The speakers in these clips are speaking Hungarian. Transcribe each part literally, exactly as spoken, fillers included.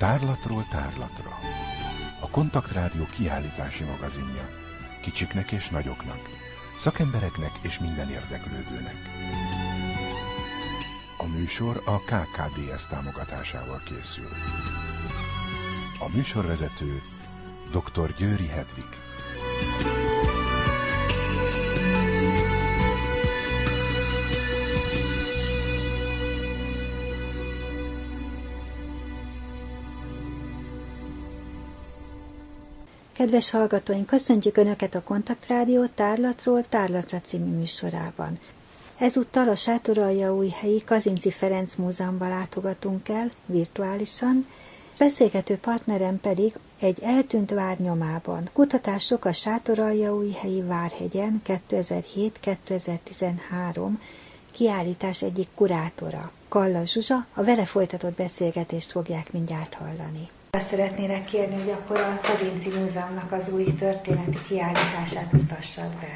Tárlatról tárlatra. A Kontaktrádió kiállítási magazinja. Kicsiknek és nagyoknak, szakembereknek és minden érdeklődőnek. A műsor a ká ká dé es támogatásával készül. A műsorvezető dr. Győri Hedvig. Kedves hallgatóink, köszöntjük Önöket a Kontaktrádió Tárlatról tárlatra című műsorában. Ezúttal a sátoraljaújhelyi Kazinczy Ferenc Múzeumban látogatunk el, virtuálisan, beszélgető partnerem pedig egy eltűnt vár nyomában. Kutatások a sátoraljaújhelyi Várhegyen kétezer-hét kétezer-tizenhárom kiállítás egyik kurátora. Kalla Zsuzsa, a vele folytatott beszélgetést fogják mindjárt hallani. Azt szeretnélek kérni, hogy akkor a Kazinczy Múzeumnak az új történeti kiállítását mutassad be.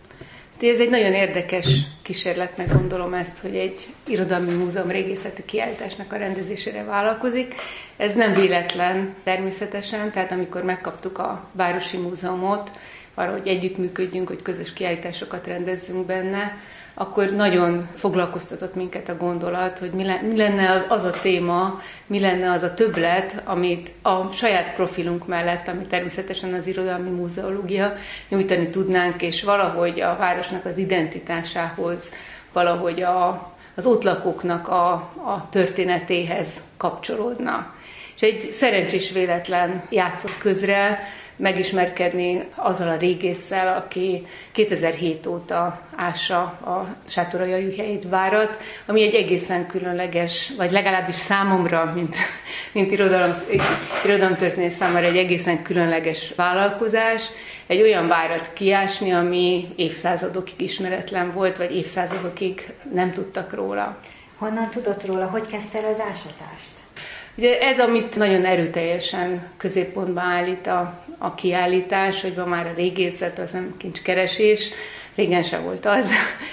Ez egy nagyon érdekes kísérletnek gondolom ezt, hogy egy irodalmi múzeum régészeti kiállításnak a rendezésére vállalkozik. Ez nem véletlen természetesen, tehát amikor megkaptuk a Városi Múzeumot, arra, hogy együttműködjünk, hogy közös kiállításokat rendezzünk benne, akkor nagyon foglalkoztatott minket a gondolat, hogy mi lenne az a téma, mi lenne az a többlet, amit a saját profilunk mellett, ami természetesen az irodalmi múzeológia, nyújtani tudnánk, és valahogy a városnak az identitásához, valahogy a, az ott lakóknak a, a történetéhez kapcsolódna. És egy szerencsés véletlen játszott közre, megismerkedni azzal a régésszel, aki kétezer-hét óta ássa a sátoraljaújhelyi várat, ami egy egészen különleges, vagy legalábbis számomra, mint, mint irodalom, irodalomtörténész számára egy egészen különleges vállalkozás, egy olyan várat kiásni, ami évszázadokig ismeretlen volt, vagy évszázadokig nem tudtak róla. Honnan tudott róla? Hogy kezdte el az ásatást? Ugye ez, amit nagyon erőteljesen középpontba állít a, a kiállítás, hogy ma már a régészet, az nem kincskeresés, régen sem volt az,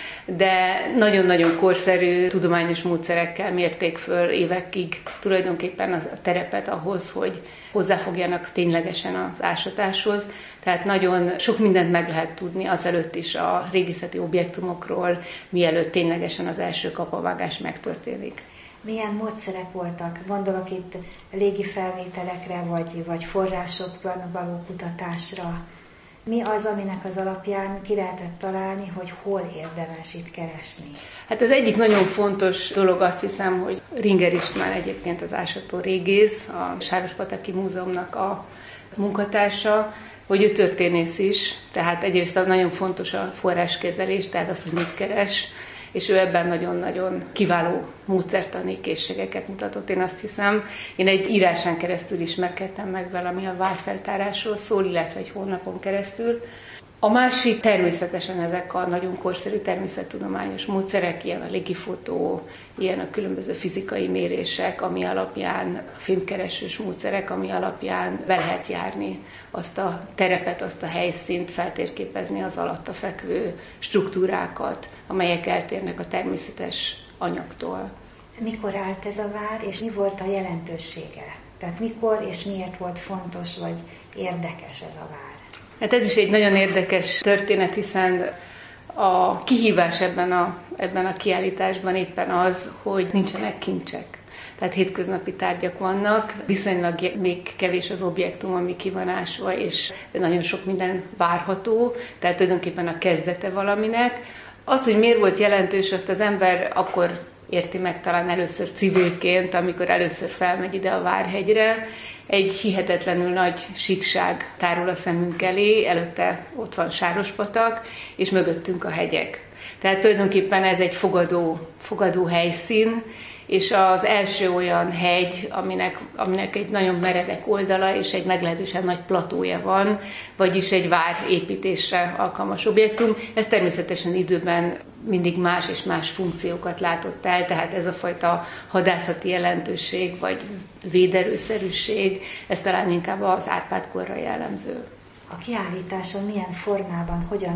de nagyon-nagyon korszerű tudományos módszerekkel mérték föl évekig tulajdonképpen az a terepet ahhoz, hogy hozzáfogjanak ténylegesen az ásatáshoz. Tehát nagyon sok mindent meg lehet tudni azelőtt is a régészeti objektumokról, mielőtt ténylegesen az első kapavágás megtörténik. Milyen módszerek voltak? Gondolok itt légi felvételekre, vagy, vagy forrásokban való kutatásra. Mi az, aminek az alapján ki lehetett találni, hogy hol érdemes itt keresni? Hát az egyik nagyon fontos dolog, azt hiszem, hogy Ringer István egyébként az ásató régész, a Sárospataki Múzeumnak a munkatársa, hogy ő történész is, tehát egyrészt az nagyon fontos a forráskezelés, tehát az, hogy mit keres, és ő ebben nagyon-nagyon kiváló módszertani készségeket mutatott, én azt hiszem. Én egy írásán keresztül ismerkedtem meg vele, ami a várfeltárásról szól, illetve egy honlapon keresztül. A másik természetesen ezek a nagyon korszerű természettudományos módszerek, ilyen a légifotó, ilyen a különböző fizikai mérések, ami alapján filmkeresős módszerek, ami alapján be lehet járni azt a terepet, azt a helyszínt, feltérképezni az alatta fekvő struktúrákat, amelyek eltérnek a természetes anyagtól. Mikor állt ez a vár, és mi volt a jelentősége? Tehát mikor és miért volt fontos vagy érdekes ez a vár? Hát ez is egy nagyon érdekes történet, hiszen a kihívás ebben a, ebben a kiállításban éppen az, hogy nincsenek kincsek. Tehát hétköznapi tárgyak vannak, viszonylag még kevés az objektum, ami ki van ásva, és nagyon sok minden várható, tehát tulajdonképpen a kezdete valaminek. Az, hogy miért volt jelentős, azt az ember akkor érti meg talán először civilként, amikor először felmegy ide a Várhegyre. Egy hihetetlenül nagy síkság tárul a szemünk elé, előtte ott van Sárospatak, és mögöttünk a hegyek. Tehát tulajdonképpen ez egy fogadó, fogadó helyszín, és az első olyan hegy, aminek, aminek egy nagyon meredek oldala és egy meglehetősen nagy platója van, vagyis egy vár építésre alkalmas objektum. Ez természetesen időben mindig más és más funkciókat látott el, tehát ez a fajta hadászati jelentőség, vagy véderőszerűség, ez talán inkább az Árpád-korra jellemző. A kiállításon milyen formában, hogyan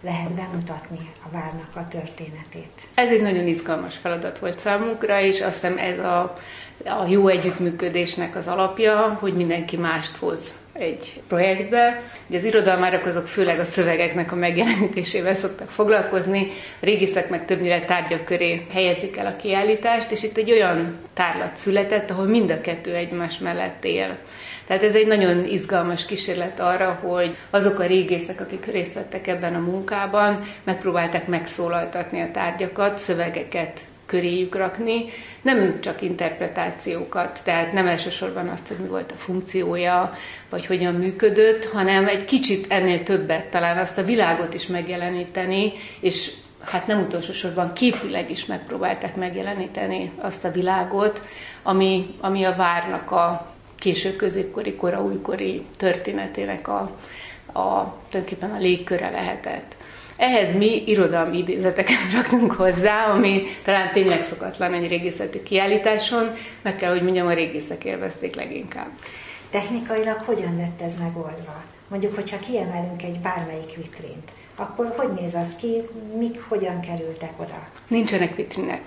lehet bemutatni a várnak a történetét? Ez egy nagyon izgalmas feladat volt számunkra, és azt hiszem ez a, a jó együttműködésnek az alapja, hogy mindenki mást hoz egy projektbe. Ugye az irodalmárok azok főleg a szövegeknek a megjelenítésével szoktak foglalkozni, a régészek meg többnyire tárgyak köré helyezik el a kiállítást, és itt egy olyan tárlat született, ahol mind a kettő egymás mellett él. Tehát ez egy nagyon izgalmas kísérlet arra, hogy azok a régészek, akik részt vettek ebben a munkában, megpróbálták megszólaltatni a tárgyakat, szövegeket köréjük rakni, nem csak interpretációkat, tehát nem elsősorban azt, hogy mi volt a funkciója, vagy hogyan működött, hanem egy kicsit ennél többet, talán azt a világot is megjeleníteni, és hát nem utolsó sorban képileg is megpróbálták megjeleníteni azt a világot, ami, ami a várnak a késő középkori, kora újkori történetének a, a, tulajdonképpen a légköre lehetett. Ehhez mi irodalmi idézeteket raktunk hozzá, ami talán tényleg szokatlan egy régészeti kiállításon, meg kell, hogy mondjam, a régészek élvezték leginkább. Technikailag hogyan lett ez megoldva? Mondjuk, hogyha kiemelünk egy bármelyik vitrint, akkor hogy néz az ki, mik hogyan kerültek oda? Nincsenek vitrinek.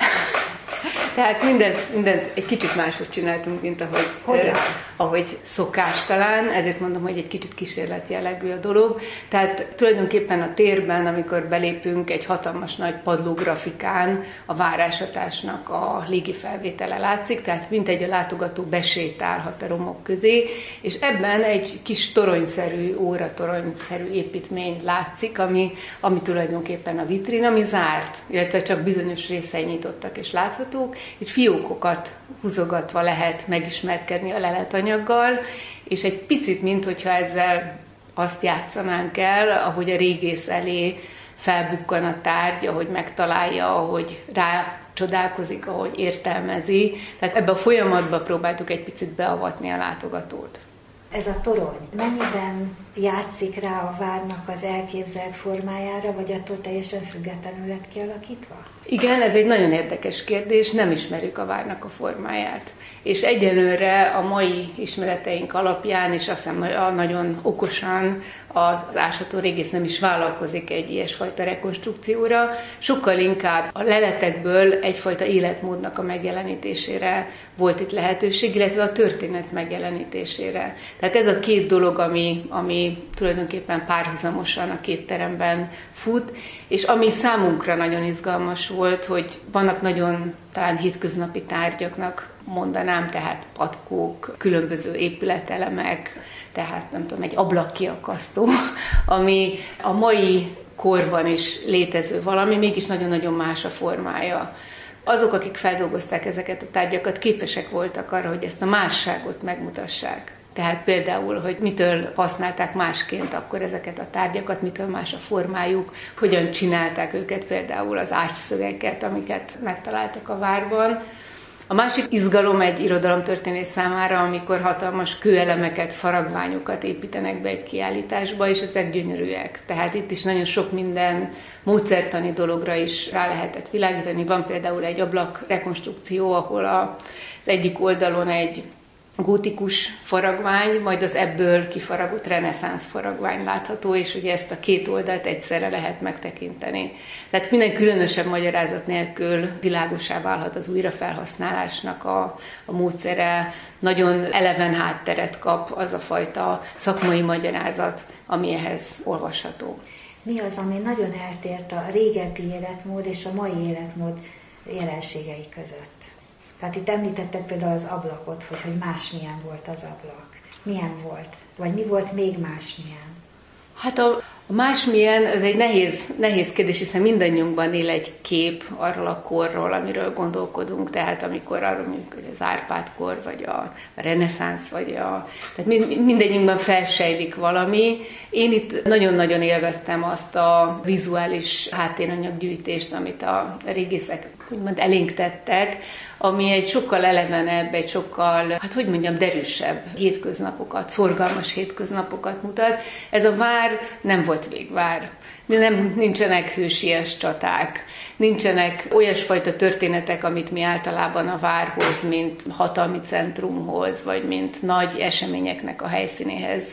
Tehát mindent, mindent egy kicsit máshogy csináltunk, mint ahogy, eh, ahogy szokás talán, ezért mondom, hogy egy kicsit kísérlet jellegű a dolog. Tehát tulajdonképpen a térben, amikor belépünk, egy hatalmas nagy padlógrafikán a várásatásnak a légi felvétele látszik, tehát mintegy a látogató besétálhat a romok közé, és ebben egy kis toronyszerű, óratoronyszerű építmény látszik, ami, ami tulajdonképpen a vitrin, ami zárt, illetve csak bizonyos részei nyitottak és láthatók. Itt fiókokat húzogatva lehet megismerkedni a leletanyaggal, és egy picit, minthogyha ezzel azt játszanánk el, ahogy a régész elé felbukkan a tárgy, ahogy megtalálja, ahogy rá csodálkozik, ahogy értelmezi. Tehát ebbe a folyamatba próbáltuk egy picit beavatni a látogatót. Ez a torony mennyiben játszik rá a várnak az elképzelt formájára, vagy attól teljesen függetlenül lett kialakítva? Igen, ez egy nagyon érdekes kérdés, nem ismerjük a várnak a formáját. És egyelőre a mai ismereteink alapján, és azt hiszem nagyon okosan az ásató régész nem is vállalkozik egy ilyesfajta rekonstrukcióra, sokkal inkább a leletekből egyfajta életmódnak a megjelenítésére volt itt lehetőség, illetve a történet megjelenítésére. Tehát ez a két dolog, ami, ami tulajdonképpen párhuzamosan a két teremben fut, és ami számunkra nagyon izgalmas volt, hogy vannak nagyon talán hétköznapi tárgyaknak mondanám, tehát patkók, különböző épületelemek, tehát nem tudom, egy ablakkiakasztó, ami a mai korban is létező valami, mégis nagyon-nagyon más a formája. Azok, akik feldolgozták ezeket a tárgyakat, képesek voltak arra, hogy ezt a másságot megmutassák. Tehát például, hogy mitől használták másként akkor ezeket a tárgyakat, mitől más a formájuk, hogyan csinálták őket, például az ágyszögeket, amiket megtaláltak a várban. A másik izgalom egy irodalomtörténész számára, amikor hatalmas kőelemeket, faragványokat építenek be egy kiállításba, és ezek gyönyörűek. Tehát itt is nagyon sok minden módszertani dologra is rá lehetett világítani. Van például egy ablak rekonstrukció, ahol az egyik oldalon egy gótikus faragvány, majd az ebből kifaragott reneszánsz faragvány látható, és ugye ezt a két oldalt egyszerre lehet megtekinteni. Tehát minden különösebb magyarázat nélkül világosá válhat az újrafelhasználásnak a, a módszere, nagyon eleven hátteret kap az a fajta szakmai magyarázat, ami ehhez olvasható. Mi az, ami nagyon eltért a régebbi életmód és a mai életmód jelenségei között? Tehát itt említettek például az ablakot, hogy, hogy másmilyen volt az ablak. Milyen volt? Vagy mi volt még másmilyen? Hát a, a másmilyen, ez egy nehéz, nehéz kérdés, hiszen mindannyiunkban él egy kép arról a korról, amiről gondolkodunk, tehát amikor arról mondjuk, hogy az Árpád-kor, vagy a, a reneszánsz, vagy a... Tehát mind, mindannyiunkban felsejlik valami. Én itt nagyon-nagyon élveztem azt a vizuális háttéranyaggyűjtést, amit a régészek úgymond elénk tettek, ami egy sokkal elevenebb, egy sokkal, hát hogy mondjam, derűsebb hétköznapokat, szorgalmas hétköznapokat mutat. Ez a vár nem volt végvár. Nem, nincsenek hősies csaták, nincsenek olyasfajta történetek, amit mi általában a várhoz, mint hatalmi centrumhoz, vagy mint nagy eseményeknek a helyszínéhez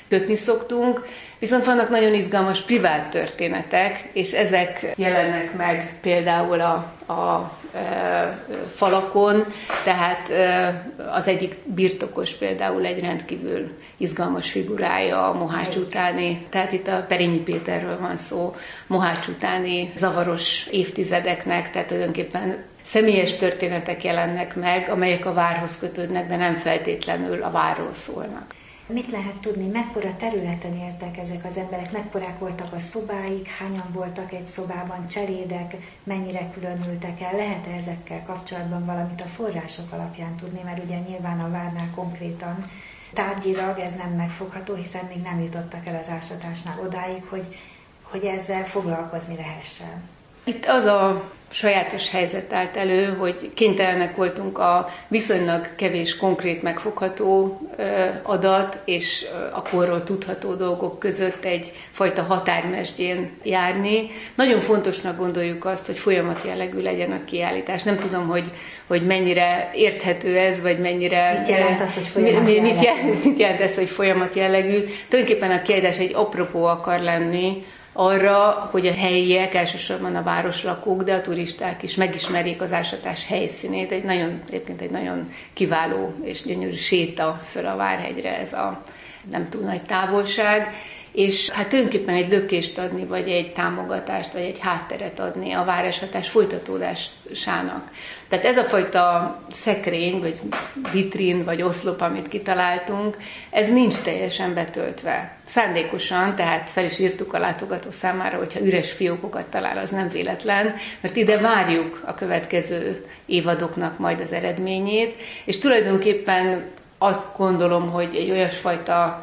kötni szoktunk, viszont vannak nagyon izgalmas privát történetek, és ezek jelennek meg például a, a e, falakon, tehát e, az egyik birtokos például egy rendkívül izgalmas figurája a Mohács utáni, tehát itt a Perényi Péterről van szó, Mohács utáni zavaros évtizedeknek, tehát tulajdonképpen személyes történetek jelennek meg, amelyek a várhoz kötődnek, de nem feltétlenül a várról szólnak. Mit lehet tudni, mekkora területen éltek ezek az emberek, mekkorák voltak a szobáik, hányan voltak egy szobában, cselédek, mennyire különültek el, lehet-e ezekkel kapcsolatban valamit a források alapján tudni, mert ugye nyilván a várnál konkrétan tárgyilag ez nem megfogható, hiszen még nem jutottak el az ásatásnál odáig, hogy, hogy ezzel foglalkozni lehessen. Itt az a sajátos helyzet állt elő, hogy kénytelenek voltunk a viszonylag kevés konkrét megfogható adat és a korról tudható dolgok között egyfajta határmesdjén járni. Nagyon fontosnak gondoljuk azt, hogy folyamat jellegű legyen a kiállítás. Nem tudom, hogy, hogy mennyire érthető ez, vagy mennyire... Mit jelent az, hogy folyamat mit, jellegű? Mit jelent, mit jelent ez, hogy folyamat jellegű? Tulajdonképpen a kiállítás egy apropó akar lenni arra, hogy a helyiek, elsősorban a városlakók, de a turisták is megismerjék az ásatás helyszínét. Egy nagyon, egyébként egy nagyon kiváló és gyönyörű séta föl a Várhegyre, ez a nem túl nagy távolság, és hát tulajdonképpen egy lökést adni, vagy egy támogatást, vagy egy hátteret adni a várásatás folytatódásának. Tehát ez a fajta szekrény, vagy vitrin, vagy oszlop, amit kitaláltunk, ez nincs teljesen betöltve. Szándékosan, tehát fel is írtuk a látogató számára, hogyha üres fiókokat talál, az nem véletlen, mert ide várjuk a következő évadoknak majd az eredményét, és tulajdonképpen azt gondolom, hogy egy olyasfajta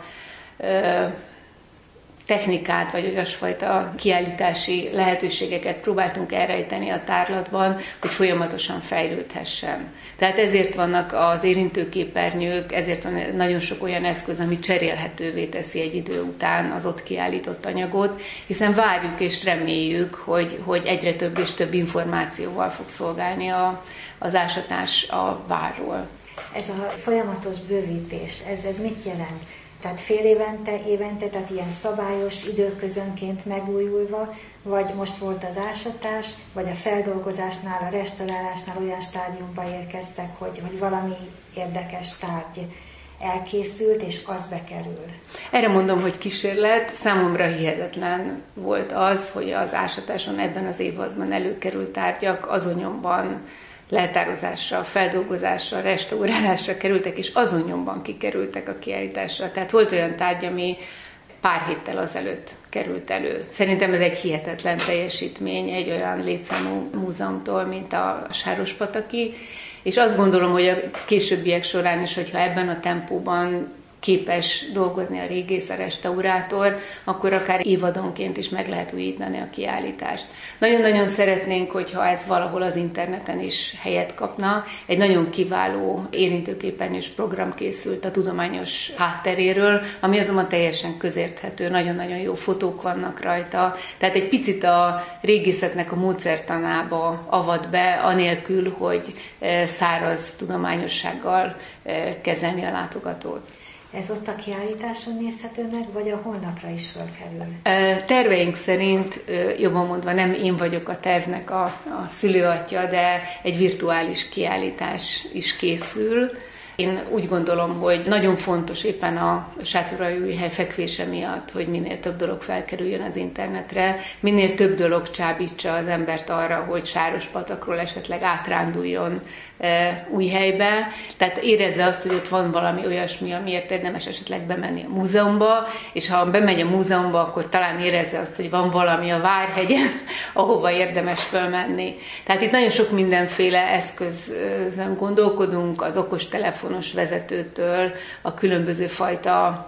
technikát, vagy olyasfajta kiállítási lehetőségeket próbáltunk elrejteni a tárlatban, hogy folyamatosan fejlődhessen. Tehát ezért vannak az érintőképernyők, ezért van nagyon sok olyan eszköz, ami cserélhetővé teszi egy idő után az ott kiállított anyagot, hiszen várjuk és reméljük, hogy, hogy egyre több és több információval fog szolgálni a, az ásatás a várról. Ez a folyamatos bővítés, ez, ez mit jelent? Tehát fél évente, évente, tehát ilyen szabályos időközönként megújulva, vagy most volt az ásatás, vagy a feldolgozásnál, a restaurálásnál olyan stádiumba érkeztek, hogy, hogy valami érdekes tárgy elkészült, és az bekerül. Erre mondom, hogy kísérlet. Számomra hihetetlen volt az, hogy az ásatáson ebben az évadban előkerült tárgyak azonnyomban leltározásra, feldolgozásra, restaurálásra kerültek, és azon nyomban kikerültek a kiállításra. Tehát volt olyan tárgy, ami pár héttel azelőtt került elő. Szerintem ez egy hihetetlen teljesítmény egy olyan létszámú múzeumtól, mint a Sárospataki, és azt gondolom, hogy a későbbiek során is, hogyha ebben a tempóban képes dolgozni a régész, a restaurátor, akkor akár évadonként is meg lehet újítani a kiállítást. Nagyon-nagyon szeretnénk, hogyha ez valahol az interneten is helyet kapna. Egy nagyon kiváló érintőképernyős program készült a tudományos hátteréről, ami azonban teljesen közérthető, nagyon-nagyon jó fotók vannak rajta. Tehát egy picit a régészetnek a módszertanába avat be, anélkül, hogy száraz tudományossággal kezelni a látogatót. Ez ott a kiállításon nézhető meg, vagy a honlapra is fölkerül? Terveink szerint, jobban mondva, nem én vagyok a tervnek a, a szülőatja, de egy virtuális kiállítás is készül. Én úgy gondolom, hogy nagyon fontos éppen a Sátoraljaújhely fekvése miatt, hogy minél több dolog felkerüljön az internetre, minél több dolog csábítsa az embert arra, hogy Sárospatakról esetleg átránduljon e, Újhelybe. Tehát érezze azt, hogy ott van valami olyasmi, amiért érdemes esetleg bemenni a múzeumba, és ha bemegy a múzeumba, akkor talán érezze azt, hogy van valami a Várhegyen, ahova érdemes fölmenni. Tehát itt nagyon sok mindenféle eszközön gondolkodunk, az okostelefon vezetőtől a különböző fajta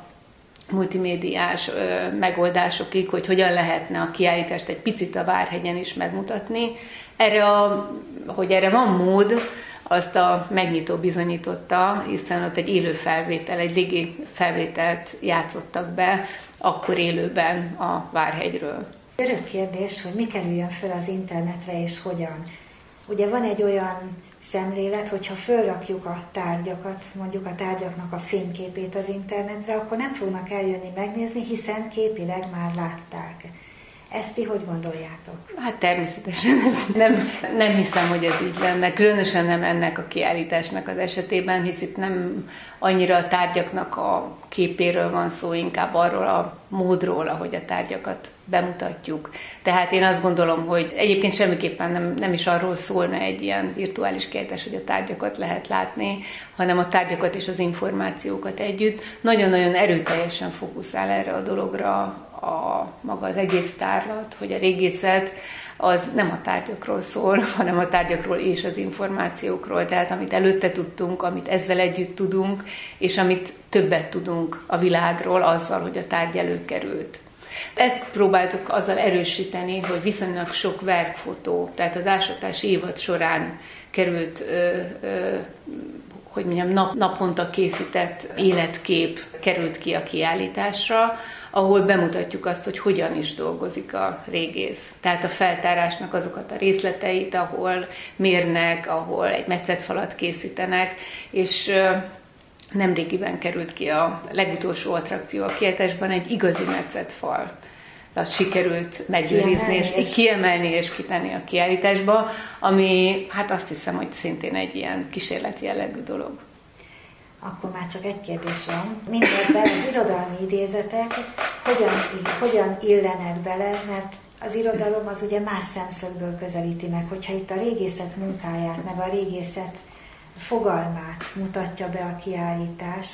multimédiás ö, megoldásokig, hogy hogyan lehetne a kiállítást egy picit a Várhegyen is megmutatni. Erre, a, hogy erre van mód, azt a megnyitó bizonyította, hiszen ott egy élő felvétel, egy légi felvételt játszottak be, akkor élőben a Várhegyről. Örök kérdés, hogy mi kerüljön föl az internetre és hogyan. Ugye van egy olyan szemlélet, hogyha fölrakjuk a tárgyakat, mondjuk a tárgyaknak a fényképét az internetre, akkor nem fognak eljönni megnézni, hiszen képileg már látták. Ezt ti hogy gondoljátok? Hát természetesen ez nem, nem hiszem, hogy ez így lenne. Különösen nem ennek a kiállításnak az esetében, hisz itt nem annyira a tárgyaknak a képéről van szó, inkább arról a módról, ahogy a tárgyakat bemutatjuk. Tehát én azt gondolom, hogy egyébként semmiképpen nem, nem is arról szólna egy ilyen virtuális kiállítás, hogy a tárgyakat lehet látni, hanem a tárgyakat és az információkat együtt. Nagyon-nagyon erőteljesen fókuszál erre a dologra a maga az egész tárlat, hogy a régészet az nem a tárgyakról szól, hanem a tárgyakról és az információkról. Tehát amit előtte tudtunk, amit ezzel együtt tudunk, és amit többet tudunk a világról azzal, hogy a tárgy előkerült. Ezt próbáltuk azzal erősíteni, hogy viszonylag sok verkfotó, tehát az ásatási évad során került, ö, ö, hogy mondjam, nap, naponta készített életkép került ki a kiállításra, ahol bemutatjuk azt, hogy hogyan is dolgozik a régész. Tehát a feltárásnak azokat a részleteit, ahol mérnek, ahol egy metszetfalat készítenek, és nemrégiben került ki a legutolsó attrakció a kiállításban, egy igazi metszetfal. Azt sikerült megőrizni, és, és kiemelni és kitenni a kiállításba, ami hát azt hiszem, hogy szintén egy ilyen kísérleti jellegű dolog. Akkor már csak egy kérdés van. Mindebben az irodalmi idézetek hogyan, hogyan illenek bele, mert az irodalom az ugye más szemszögből közelíti meg, hogyha itt a régészet munkáját, meg a régészet fogalmát mutatja be a kiállítás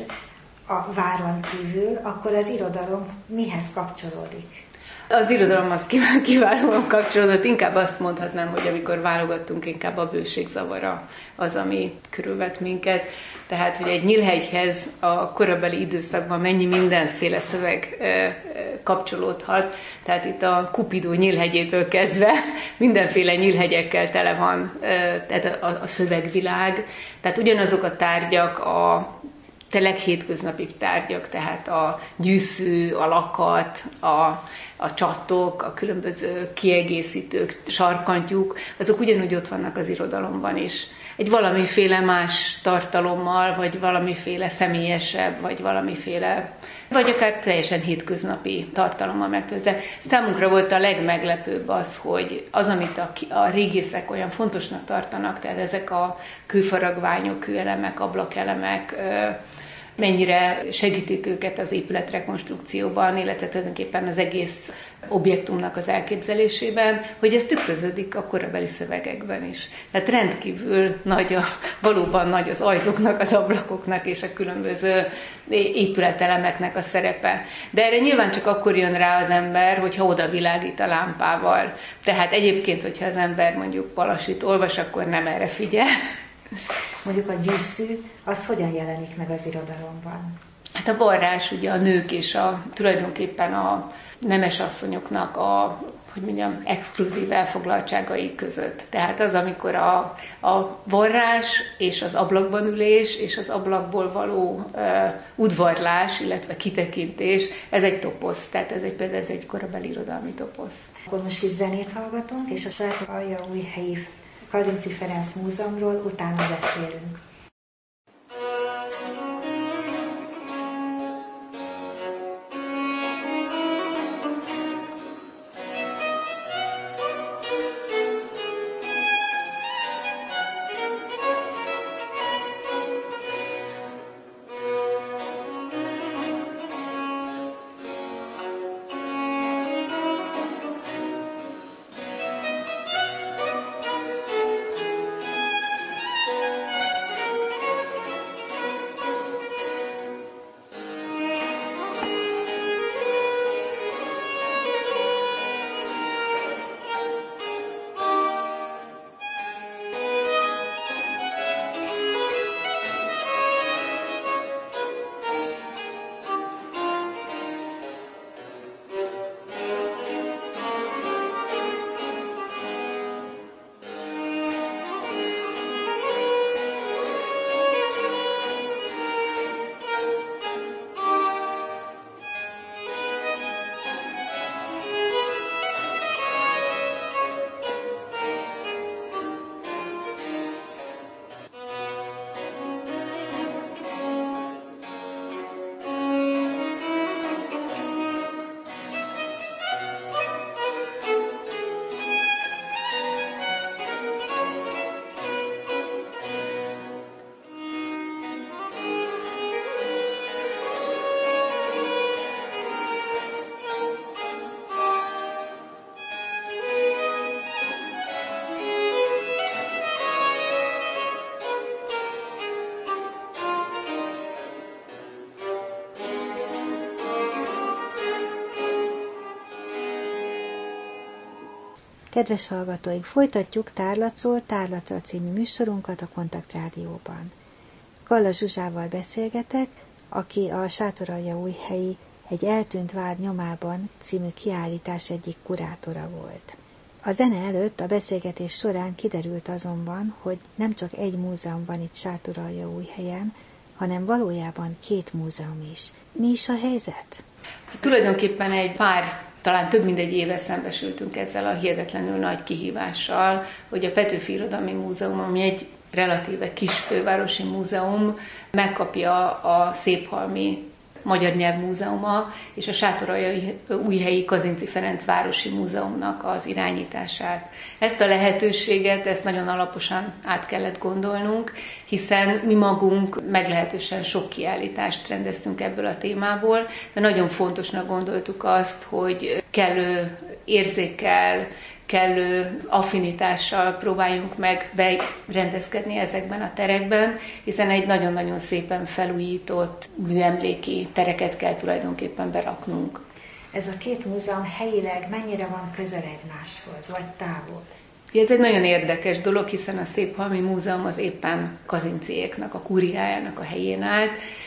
a váron kívül, akkor az irodalom mihez kapcsolódik? Az irodalom az kiválóan kapcsolódott, inkább azt mondhatnám, hogy amikor válogattunk, inkább a bőségzavara az, ami körülvet minket. Tehát, hogy egy Nyílhegyhez a korabeli időszakban mennyi mindenféle szöveg kapcsolódhat. Tehát itt a Kupidó Nyílhegyétől kezdve mindenféle nyílhegyekkel tele van tehát a, a szövegvilág. Tehát ugyanazok a tárgyak, a tényleg hétköznapi tárgyak, tehát a gyűszű, a lakat, a, a csattok, a különböző kiegészítők, sarkantyúk, azok ugyanúgy ott vannak az irodalomban is. Egy valamiféle más tartalommal, vagy valamiféle személyesebb, vagy valamiféle, vagy akár teljesen hétköznapi tartalommal megtöltve. Számunkra volt a legmeglepőbb az, hogy az, amit a, a régészek olyan fontosnak tartanak, tehát ezek a kőfaragványok, kőelemek, ablakelemek, mennyire segítik őket az épületrekonstrukcióban, illetve tulajdonképpen az egész objektumnak az elképzelésében, hogy ez tükröződik a korabeli szövegekben is. Tehát rendkívül nagy, a, valóban nagy az ajtóknak, az ablakoknak és a különböző épületelemeknek a szerepe. De erre nyilván csak akkor jön rá az ember, hogyha oda világít a lámpával. Tehát egyébként, hogyha az ember mondjuk Palasit olvas, akkor nem erre figyel. Mondjuk a gyűszű, az hogyan jelenik meg az irodalomban? Hát a varrás ugye a nők és a, tulajdonképpen a nemesasszonyoknak a, hogy mondjam, exkluzív elfoglaltságai között. Tehát az, amikor a, a varrás és az ablakban ülés és az ablakból való uh, udvarlás, illetve kitekintés, ez egy toposz, tehát ez egy, például ez egy korabeli irodalmi toposz. Akkor most is zenét hallgatunk, és a Sátoraljaújhelyi Kazinczy Ferenc Múzeumról utána beszélünk. Kedves hallgatóink, folytatjuk Tárlatról Tárlatra című műsorunkat a Kontakt Rádióban. Galla Zsuzsával beszélgetek, aki a Sátoraljaújhelyi Egy eltűnt vár nyomában című kiállítás egyik kurátora volt. A zene előtt a beszélgetés során kiderült azonban, hogy nem csak egy múzeum van itt Sátoraljaújhelyen, hanem valójában két múzeum is. Mi is a helyzet? Hát tulajdonképpen egy pár, talán több mint egy éve szembesültünk ezzel a hihetetlenül nagy kihívással, hogy a Petőfi Irodalmi Múzeum, ami egy relatíve kis fővárosi múzeum, megkapja a Széphalmi Magyar Nyelvmúzeuma és a Sátoraljaújhelyi Kazinczy Ferenc Városi Múzeumnak az irányítását. Ezt a lehetőséget, ezt nagyon alaposan át kellett gondolnunk, hiszen mi magunk meglehetősen sok kiállítást rendeztünk ebből a témából, de nagyon fontosnak gondoltuk azt, hogy kellő érzékkel, kellő affinitással próbáljunk meg berendezkedni ezekben a terekben, hiszen egy nagyon-nagyon szépen felújított műemléki tereket kell tulajdonképpen beraknunk. Ez a két múzeum helyileg mennyire van közel egymáshoz, vagy távol? Ez egy nagyon érdekes dolog, hiszen a Széphalmi Múzeum az éppen Kazinczyéknak, a kúriájának a helyén állt,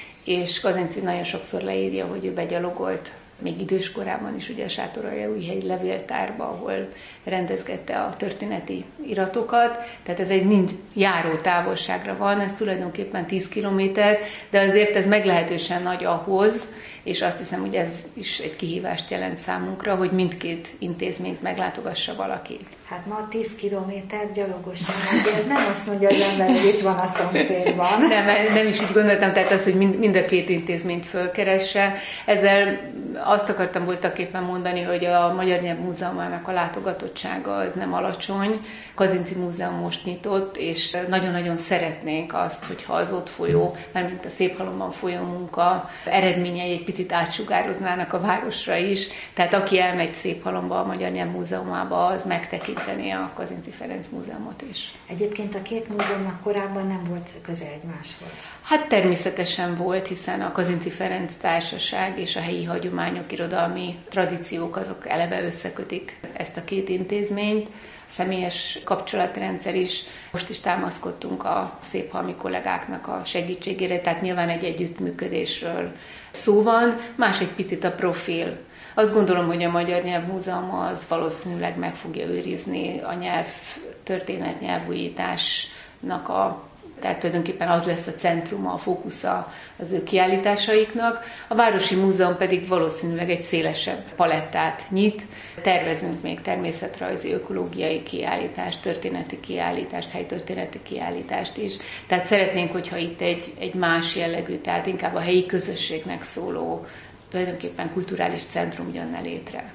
és Kazinczy nagyon sokszor leírja, hogy ő begyalogolt még időskorában is ugye a Sátoraljaújhelyi levéltárba, ahol rendezgette a történeti iratokat, tehát ez egy nincs járó távolságra van, ez tulajdonképpen tíz kilométer, de azért ez meglehetősen nagy ahhoz, és azt hiszem, hogy ez is egy kihívást jelent számunkra, hogy mindkét intézményt meglátogassa valaki. Hát ma tíz kilométer gyalogosan, azért nem azt mondja az ember, hogy itt van a szomszédban. Nem, nem is így gondoltam, tehát az, hogy mind, mind a két intézményt fölkeresse. Ezzel azt akartam voltaképpen mondani, hogy a Magyar Nyelvmúzeumának a látogatottsága az nem alacsony. Kazinczy Múzeum most nyitott, és nagyon-nagyon szeretnénk azt, hogyha az ott folyó, mármint a Széphalomban folyó munka eredményei egy picit átsugároznának a városra is. Tehát aki elmegy Széphalomba, a Magyar Nyelvmúzeumába, az megtekintené a Kazinczy Ferenc Múzeumot is. Egyébként a két múzeumnak korábban nem volt közel egymáshoz. Hát természetesen volt, hiszen a Kazinczy Ferenc Társaság és a helyi hagyományok, irodalmi tradíciók azok eleve összekötik ezt a két intézményt. A személyes kapcsolatrendszer is. Most is támaszkodtunk a széphalmi kollégáknak a segítségére, tehát nyilván egy együttműködésről szó van, más egy picit a profil. Azt gondolom, hogy a Magyar Nyelvmúzeum az valószínűleg meg fogja őrizni a nyelv, történet nyelvújításnak a, tehát tulajdonképpen az lesz a centruma, a fókusza az ő kiállításaiknak. A Városi Múzeum pedig valószínűleg egy szélesebb palettát nyit. Tervezünk még természetrajzi, ökológiai kiállítást, történeti kiállítást, helytörténeti kiállítást is. Tehát szeretnénk, hogyha itt egy, egy más jellegű, tehát inkább a helyi közösségnek szóló, tulajdonképpen kulturális centrum jönne létre.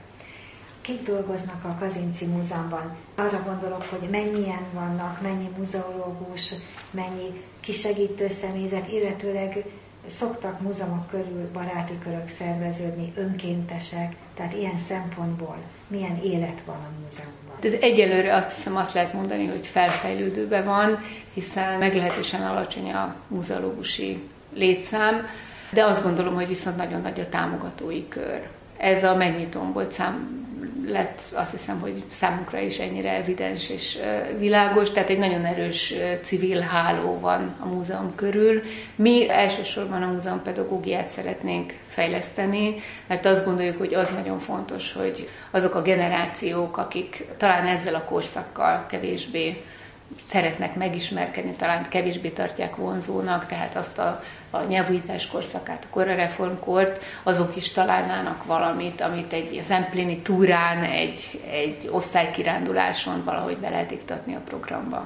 Kik dolgoznak a Kazinczy Múzeumban? Arra gondolok, hogy mennyien vannak, mennyi muzeológus, mennyi kisegítő személyzet, illetőleg szoktak múzeumok körül baráti körök szerveződni, önkéntesek, tehát ilyen szempontból milyen élet van a múzeumban? Ez egyelőre azt hiszem azt lehet mondani, hogy felfejlődőben van, hiszen meglehetősen alacsony a muzeológusi létszám, de azt gondolom, hogy viszont nagyon nagy a támogatói kör. Ez a megnyitómból szám lett, azt hiszem, hogy számunkra is ennyire evidens és világos, tehát egy nagyon erős civil háló van a múzeum körül. Mi elsősorban a múzeumpedagógiát szeretnénk fejleszteni, mert azt gondoljuk, hogy az nagyon fontos, hogy azok a generációk, akik talán ezzel a korszakkal kevésbé szeretnek megismerkedni, talán kevésbé tartják vonzónak, tehát azt a, a nyelvújítás korszakát, a korreformkort, azok is találnának valamit, amit egy Zempléni túrán, egy, egy osztálykiránduláson valahogy be lehet iktatni a programba.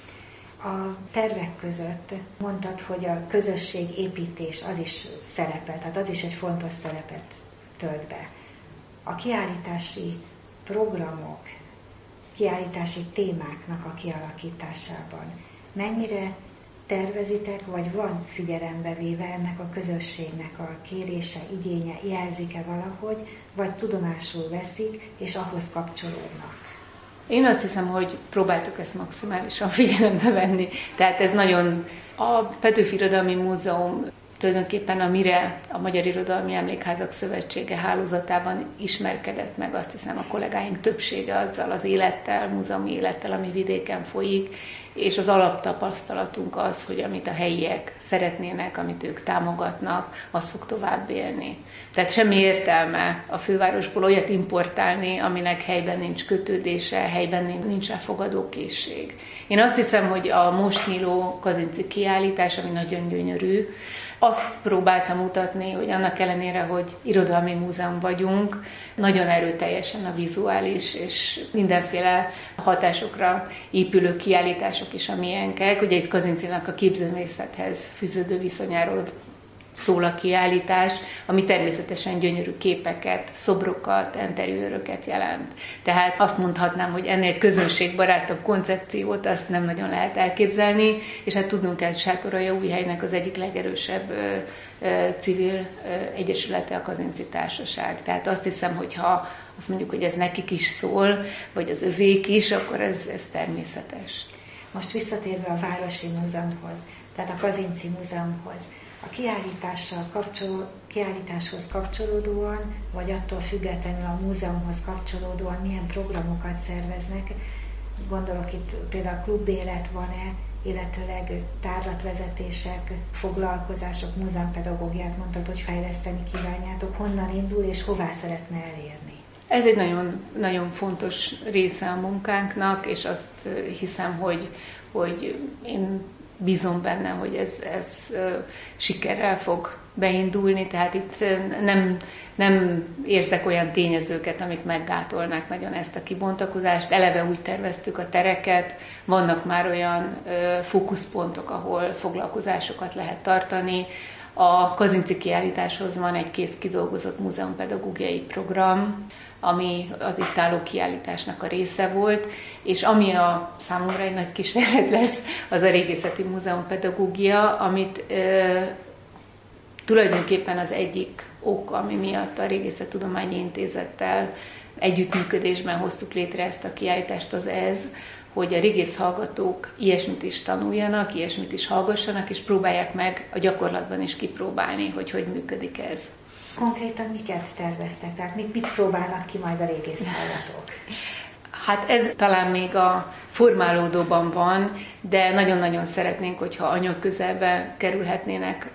A tervek között mondtad, hogy a közösségépítés az is szerepel, tehát az is egy fontos szerepet tölt be. A kiállítási programok, kiállítási témáknak a kialakításában mennyire tervezitek, vagy van figyelembe véve ennek a közösségnek a kérése, igénye, jelzik-e valahogy, vagy tudomásul veszik, és ahhoz kapcsolódnak? Én azt hiszem, hogy próbáltuk ezt maximálisan figyelembe venni. Tehát ez nagyon a Petőfi Irodalmi Múzeum tulajdonképpen amire a Magyar Irodalmi Emlékházak Szövetsége hálózatában ismerkedett meg, azt hiszem, a kollégáink többsége azzal az élettel, múzeumi élettel, ami vidéken folyik, és az alaptapasztalatunk az, hogy amit a helyiek szeretnének, amit ők támogatnak, az fog tovább élni. Tehát semmi értelme a fővárosból olyat importálni, aminek helyben nincs kötődése, helyben nincs rá fogadókészség. Én azt hiszem, hogy a most nyíló Kazinczy kiállítás, ami nagyon gyönyörű, azt próbáltam mutatni, hogy annak ellenére, hogy irodalmi múzeum vagyunk, nagyon erőteljesen a vizuális és mindenféle hatásokra épülő kiállítások is a milyenkek. Ugye itt Kazinczynak a képzőművészethez fűződő viszonyáról szól a kiállítás, ami természetesen gyönyörű képeket, szobrokat, enteriőröket jelent. Tehát azt mondhatnám, hogy ennél közönségbarátabb koncepciót azt nem nagyon lehet elképzelni, és hát tudnunk kell, Sátoraljaújhelynek az egyik legerősebb ö, ö, civil ö, egyesülete a Kazinczy Társaság. Tehát azt hiszem, hogy ha azt mondjuk, hogy ez nekik is szól, vagy az övék is, akkor ez, ez természetes. Most visszatérve a Városi Múzeumhoz, tehát a Kazinczy Múzeumhoz, a kiállítással kapcsoló, kiállításhoz kapcsolódóan, vagy attól függetlenül a múzeumhoz kapcsolódóan milyen programokat szerveznek. Gondolok itt például klubélet van-e, illetőleg tárlatvezetések, foglalkozások, múzeumpedagógiát mondtad, hogy fejleszteni kívánjátok, honnan indul és hová szeretne elérni? Ez egy nagyon, nagyon fontos része a munkánknak, és azt hiszem, hogy, hogy én bízom benne, hogy ez, ez sikerrel fog beindulni, tehát itt nem, nem érzek olyan tényezőket, amik meggátolnák nagyon ezt a kibontakozást. Eleve úgy terveztük a tereket, vannak már olyan fókuszpontok, ahol foglalkozásokat lehet tartani. A Kazinczy kiállításhoz van egy kész kidolgozott múzeumpedagógiai program, ami az itt álló kiállításnak a része volt, és ami a számomra egy nagy kísérlet lesz, az a Régészeti Múzeumpedagógia, amit e, tulajdonképpen az egyik ok, ami miatt a Régészettudományi Intézettel együttműködésben hoztuk létre ezt a kiállítást, az ez, hogy a régészhallgatók ilyesmit is tanuljanak, ilyesmit is hallgassanak, és próbálják meg a gyakorlatban is kipróbálni, hogy hogy működik ez. Konkrétan miket terveztek? Tehát mit, mit próbálnak ki majd a régészhallgatók? Hát ez talán még a formálódóban van, de nagyon-nagyon szeretnénk, hogyha anyagközelbe kerülhetnének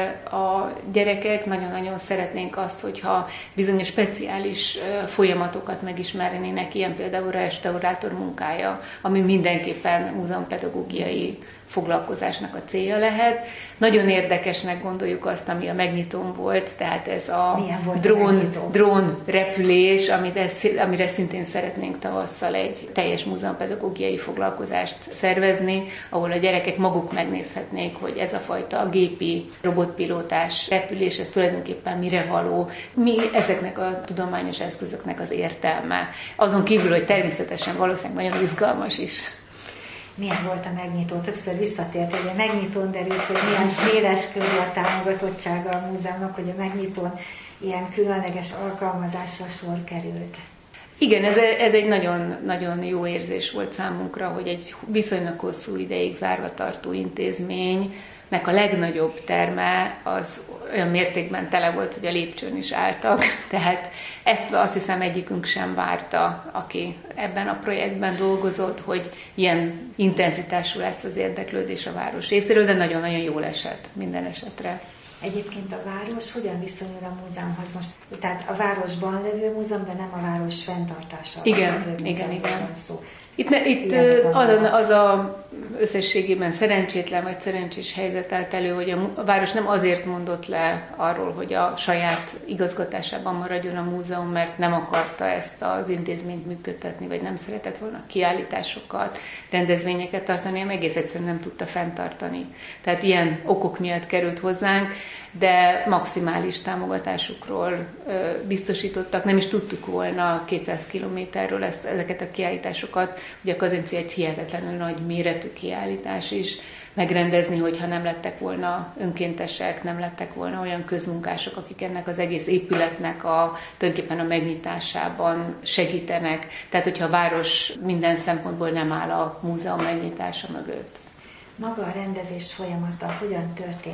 a gyerekek, nagyon-nagyon szeretnénk azt, hogyha bizonyos speciális folyamatokat megismernének, ilyen például a restaurátor munkája, ami mindenképpen múzeumpedagógiai foglalkozásnak a célja lehet. Nagyon érdekesnek gondoljuk azt, ami a megnyitón volt, tehát ez a drón, drón repülés, amire szintén szeretnénk tavasszal egy teljes múzeumpedagógiai foglalkozást szervezni, ahol a gyerekek maguk megnézhetnék, hogy ez a fajta gépi robotpilótás repülés, ez tulajdonképpen mire való, mi ezeknek a tudományos eszközöknek az értelme. Azon kívül, hogy természetesen valószínűleg nagyon izgalmas is. Milyen volt a megnyitó? Többször visszatért, hogy a megnyitón derült, hogy milyen széles körű a támogatottsága a múzeumnak, hogy a megnyitón ilyen különleges alkalmazásra sor került. Igen, ez, ez egy nagyon, nagyon jó érzés volt számunkra, hogy egy viszonylag hosszú ideig zárva tartó intézménynek a legnagyobb terme az olyan mértékben tele volt, hogy a lépcsőn is álltak. Tehát ezt azt hiszem egyikünk sem várta, aki ebben a projektben dolgozott, hogy ilyen intenzitású lesz az érdeklődés a város részéről, de nagyon-nagyon jól esett minden esetre. Egyébként a város hogyan viszonyul a múzeumhoz most? Tehát a városban levő múzeum, de nem a város fenntartása. Igen, igen, igen. Szó. Itt, ne, itt az, az a összességében szerencsétlen vagy szerencsés helyzet állt elő, hogy a város nem azért mondott le arról, hogy a saját igazgatásában maradjon a múzeum, mert nem akarta ezt az intézményt működtetni, vagy nem szeretett volna kiállításokat, rendezvényeket tartani, hanem egész egyszerűen nem tudta fenntartani. Tehát ilyen okok miatt került hozzánk, de maximális támogatásukról biztosítottak. Nem is tudtuk volna kétszáz kilométerről ezt, ezeket a kiállításokat, ugye a Kazinczy egy hihetetlenül nagy méretű kiállítás is, megrendezni, hogyha nem lettek volna önkéntesek, nem lettek volna olyan közmunkások, akik ennek az egész épületnek a, tulajdonképpen a megnyitásában segítenek. Tehát, hogyha a város minden szempontból nem áll a múzeum megnyitása mögött. Maga a rendezés folyamata hogyan történt?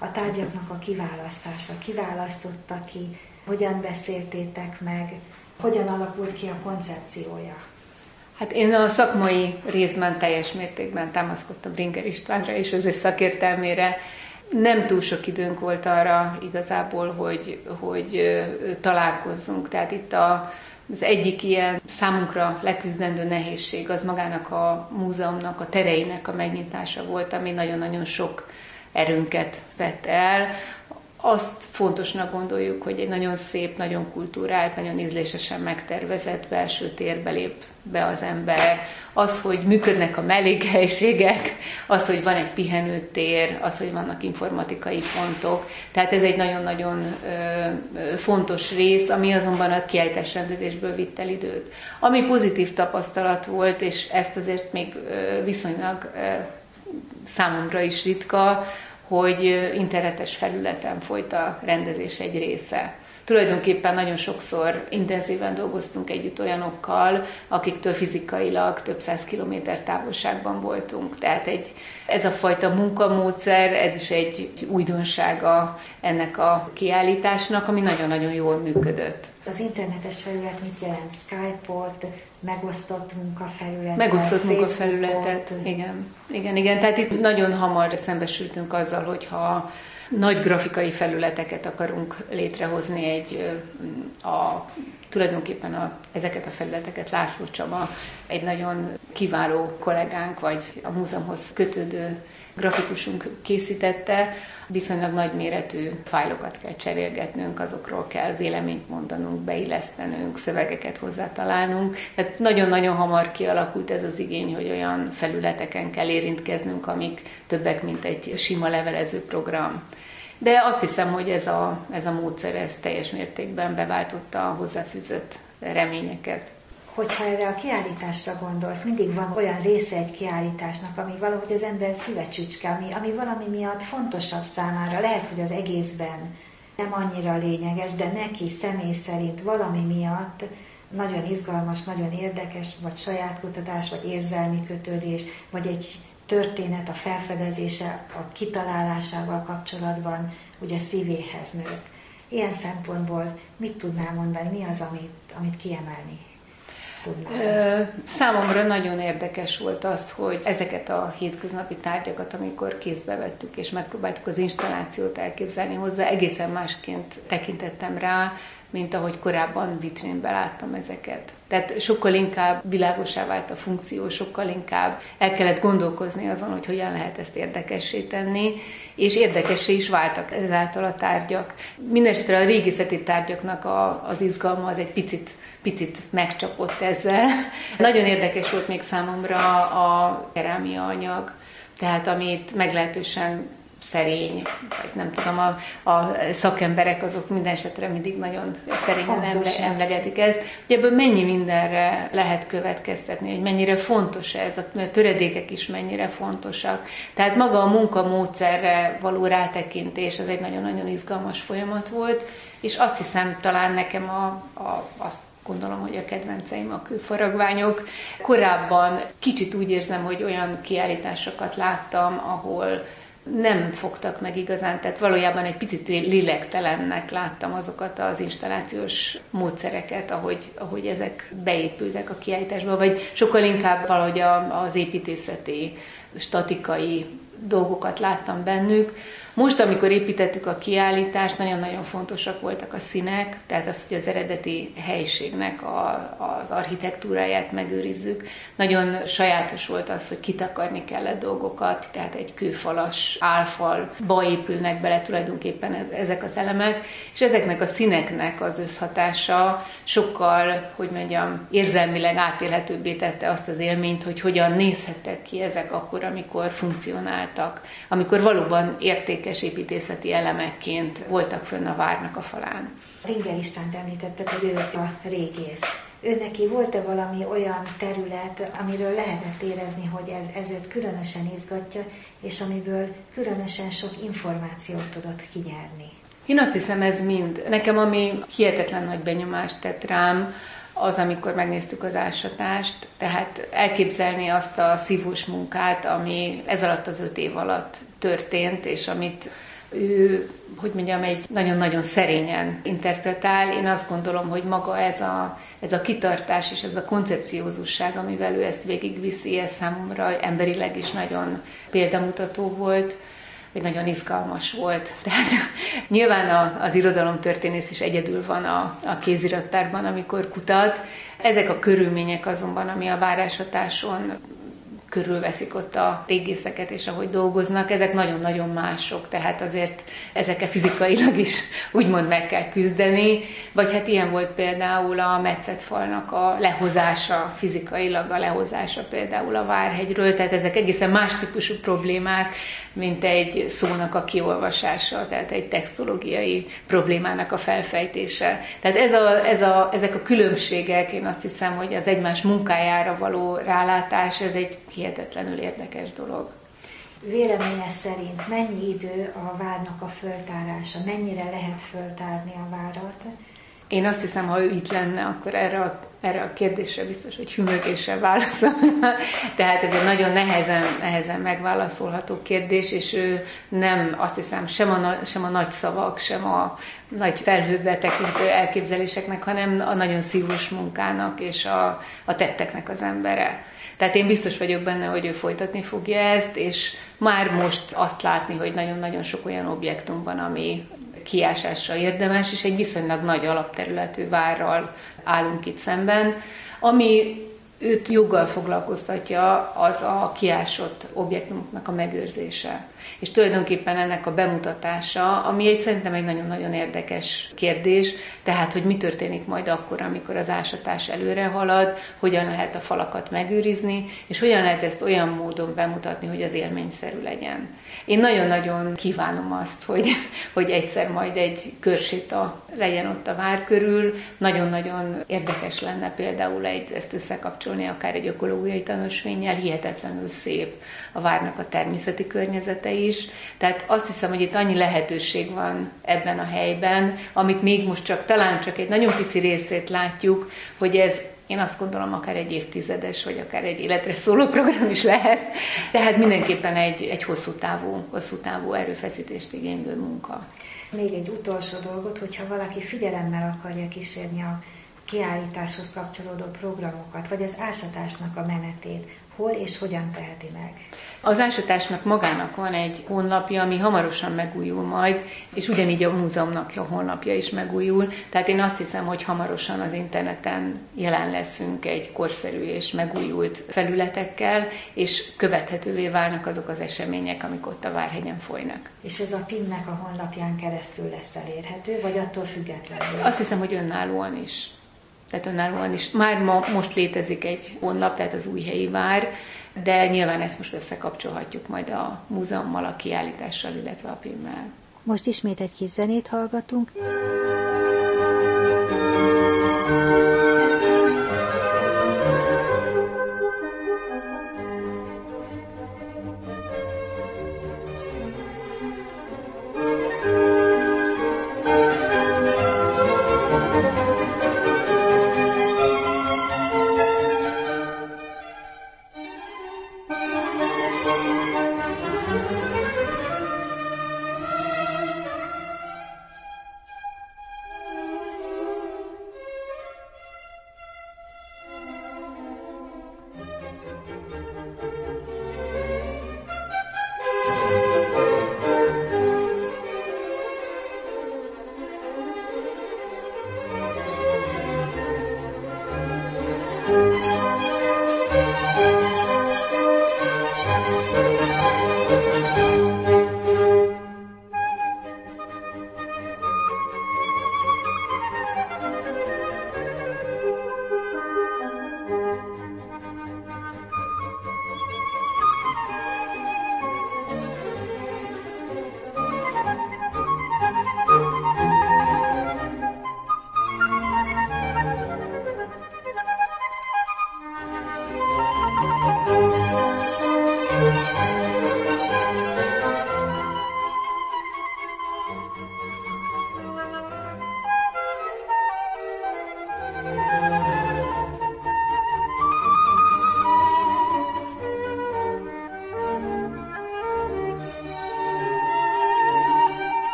a tárgyaknak a kiválasztása? Kiválasztotta ki? Hogyan beszéltétek meg? Hogyan alakult ki a koncepciója? Hát én a szakmai részben teljes mértékben támaszkodtam Bringer Istvánra és az ő szakértelmére. Nem túl sok időnk volt arra igazából, hogy, hogy találkozzunk. Tehát itt a, az egyik ilyen számunkra leküzdendő nehézség az magának a múzeumnak, a tereinek a megnyitása volt, ami nagyon-nagyon sok erőnket vett el. Azt fontosnak gondoljuk, hogy egy nagyon szép, nagyon kultúrált, nagyon ízlésesen megtervezett belső térbe lép be az ember. Az, hogy működnek a mellékhelyiségek, az, hogy van egy pihenőtér, az, hogy vannak informatikai pontok. Tehát ez egy nagyon-nagyon ö, fontos rész, ami azonban a kiállításrendezésből vitt el időt. Ami pozitív tapasztalat volt, és ezt azért még ö, viszonylag ö, számomra is ritka, hogy internetes felületen folyt a rendezés egy része. Tulajdonképpen nagyon sokszor intenzíven dolgoztunk együtt olyanokkal, akiktől fizikailag több száz kilométer távolságban voltunk. Tehát egy, ez a fajta munkamódszer, ez is egy újdonsága ennek a kiállításnak, ami nagyon-nagyon jól működött. Az internetes felület mit jelent? Skype-ot, megosztott munkafelületet? Megosztott munkafelületet, igen. igen. Igen, tehát itt nagyon hamar szembesültünk azzal, hogyha nagy grafikai felületeket akarunk létrehozni, egy, a, tulajdonképpen a, ezeket a felületeket László Csaba, egy nagyon kiváló kollégánk, vagy a múzeumhoz kötődő grafikusunk készítette, viszonylag nagyméretű fájlokat kell cserélgetnünk, azokról kell véleményt mondanunk, beillesztenünk, szövegeket hozzátalálnunk. Tehát nagyon-nagyon hamar kialakult ez az igény, hogy olyan felületeken kell érintkeznünk, amik többek, mint egy sima levelező program. De azt hiszem, hogy ez a, ez a módszer ez teljes mértékben beváltotta a hozzáfűzött reményeket. Hogyha erre a kiállításra gondolsz, mindig van olyan része egy kiállításnak, ami valahogy az ember szívecsücske, ami, ami valami miatt fontosabb számára. Lehet, hogy az egészben nem annyira lényeges, de neki személy szerint valami miatt nagyon izgalmas, nagyon érdekes, vagy saját kutatás, vagy érzelmi kötődés, vagy egy történet a felfedezése, a kitalálásával kapcsolatban ugye szívéhez nőtt. Ilyen szempontból mit tudnál mondani, mi az, amit, amit kiemelni tudnál? Számomra nagyon érdekes volt az, hogy ezeket a hétköznapi tárgyakat, amikor kézbe vettük, és megpróbáltuk az installációt elképzelni hozzá, egészen másként tekintettem rá, mint ahogy korábban vitrínben láttam ezeket. Tehát sokkal inkább világosá vált a funkció, sokkal inkább el kellett gondolkozni azon, hogy hogyan lehet ezt érdekessé tenni, és érdekessé is váltak ezáltal a tárgyak. Mindenesetre a régészeti tárgyaknak a, az izgalma az egy picit, picit megcsapott ezzel. Nagyon érdekes volt még számomra a kerámia anyag, tehát amit meglehetősen szerény, vagy nem tudom, a, a szakemberek azok minden esetre mindig nagyon szerényen emle, emlegetik ezt. Ugye ebből mennyi mindenre lehet következtetni, hogy mennyire fontos ez, a töredékek is mennyire fontosak. Tehát maga a munkamódszerre való rátekintés, ez egy nagyon-nagyon izgalmas folyamat volt, és azt hiszem talán nekem a, a, azt gondolom, hogy a kedvenceim a kőfaragványok. Korábban kicsit úgy érzem, hogy olyan kiállításokat láttam, ahol nem fogtak meg igazán, tehát valójában egy picit lélektelennek láttam azokat az installációs módszereket, ahogy, ahogy ezek beépültek a kiállításba, vagy sokkal inkább valahogy a, az építészeti, statikai dolgokat láttam bennük. Most, amikor építettük a kiállítást, nagyon-nagyon fontosak voltak a színek, tehát az, hogy az eredeti helyiségnek a, az architektúráját megőrizzük. Nagyon sajátos volt az, hogy kitakarni kellett dolgokat, tehát egy kőfalas álfalba épülnek bele tulajdonképpen ezek az elemek, és ezeknek a színeknek az összhatása sokkal, hogy mondjam, érzelmileg átélhetőbbé tette azt az élményt, hogy hogyan nézhettek ki ezek akkor, amikor funkcionáltak, amikor valóban érték építészeti elemekként voltak fönn a várnak a falán. Bringer Istvánt említetted, hogy ő a régész. Ő neki volt-e valami olyan terület, amiről lehetett érezni, hogy ez, ez őt különösen izgatja, és amiből különösen sok információt tudott kinyerni? Én azt hiszem, ez mind. Nekem ami hihetetlen nagy benyomást tett rám, az, amikor megnéztük az ásatást, tehát elképzelni azt a szívós munkát, ami ez alatt az öt év alatt történt, és amit ő, hogy mondjam, egy nagyon-nagyon szerényen interpretál. Én azt gondolom, hogy maga ez a, ez a kitartás és ez a koncepciózusság, amivel ő ezt végigviszi, ez számomra emberileg is nagyon példamutató volt, vagy nagyon izgalmas volt. Tehát nyilván a, az irodalomtörténész is egyedül van a, a kézirattárban, amikor kutat. Ezek a körülmények azonban, ami a váráshatáson körülveszik ott a régészeket, és ahogy dolgoznak, ezek nagyon-nagyon mások, tehát azért ezekkel fizikailag is úgymond meg kell küzdeni, vagy hát ilyen volt például a metszetfalnak a lehozása, fizikailag a lehozása például a Várhegyről, tehát ezek egészen más típusú problémák, mint egy szónak a kiolvasása, tehát egy textológiai problémának a felfejtése. Tehát ez a, ez a, ezek a különbségek, én azt hiszem, hogy az egymás munkájára való rálátás, ez egy hihetetlenül érdekes dolog. Véleménye szerint mennyi idő a várnak a föltárása? Mennyire lehet föltárni a várat? Én azt hiszem, ha ő itt lenne, akkor erre a, erre a kérdésre biztos, hogy hümögéssel válaszolna. Tehát ez egy nagyon nehezen, nehezen megválaszolható kérdés, és ő nem, azt hiszem, sem a, sem a nagy szavak, sem a nagy felhőbe tekintő elképzeléseknek, hanem a nagyon szívós munkának és a, a tetteknek az embere. Tehát én biztos vagyok benne, hogy ő folytatni fogja ezt, és már most azt látni, hogy nagyon-nagyon sok olyan objektum van, ami kiásásra érdemes, és egy viszonylag nagy alapterületű várral állunk itt szemben. Ami őt joggal foglalkoztatja, az a kiásott objektumoknak a megőrzése. És tulajdonképpen ennek a bemutatása, ami egy szerintem egy nagyon-nagyon érdekes kérdés, tehát, hogy mi történik majd akkor, amikor az ásatás előre halad, hogyan lehet a falakat megőrizni, és hogyan lehet ezt olyan módon bemutatni, hogy az élményszerű legyen. Én nagyon-nagyon kívánom azt, hogy, hogy egyszer majd egy körséta legyen ott a vár körül. Nagyon-nagyon érdekes lenne például egy, ezt összekapcsolni akár egy ökológiai tanúsvénnyel, hihetetlenül szép a várnak a természeti környezete is. Tehát azt hiszem, hogy itt annyi lehetőség van ebben a helyben, amit még most csak talán csak egy nagyon pici részét látjuk, hogy ez, én azt gondolom, akár egy évtizedes, vagy akár egy életre szóló program is lehet. Tehát mindenképpen egy, egy hosszú távú, hosszú távú erőfeszítést igénylő munka. Még egy utolsó dolgot, hogyha valaki figyelemmel akarja kísérni a kiállításhoz kapcsolódó programokat, vagy az ásatásnak a menetét, hol és hogyan teheti meg? Az ásatásnak magának van egy honlapja, ami hamarosan megújul majd, és ugyanígy a múzeumnak a honlapja is megújul. Tehát én azt hiszem, hogy hamarosan az interneten jelen leszünk egy korszerű és megújult felületekkel, és követhetővé válnak azok az események, amik ott a Várhegyen folynak. És ez a pimnek a honlapján keresztül lesz elérhető, vagy attól függetlenül? Azt hiszem, hogy önállóan is. Tehát önállóan is. Már ma, most létezik egy honlap, tehát az Újhelyi Vár, de nyilván ezt most összekapcsolhatjuk majd a múzeummal, a kiállítással, illetve a pimmel. Most ismét egy kis zenét hallgatunk.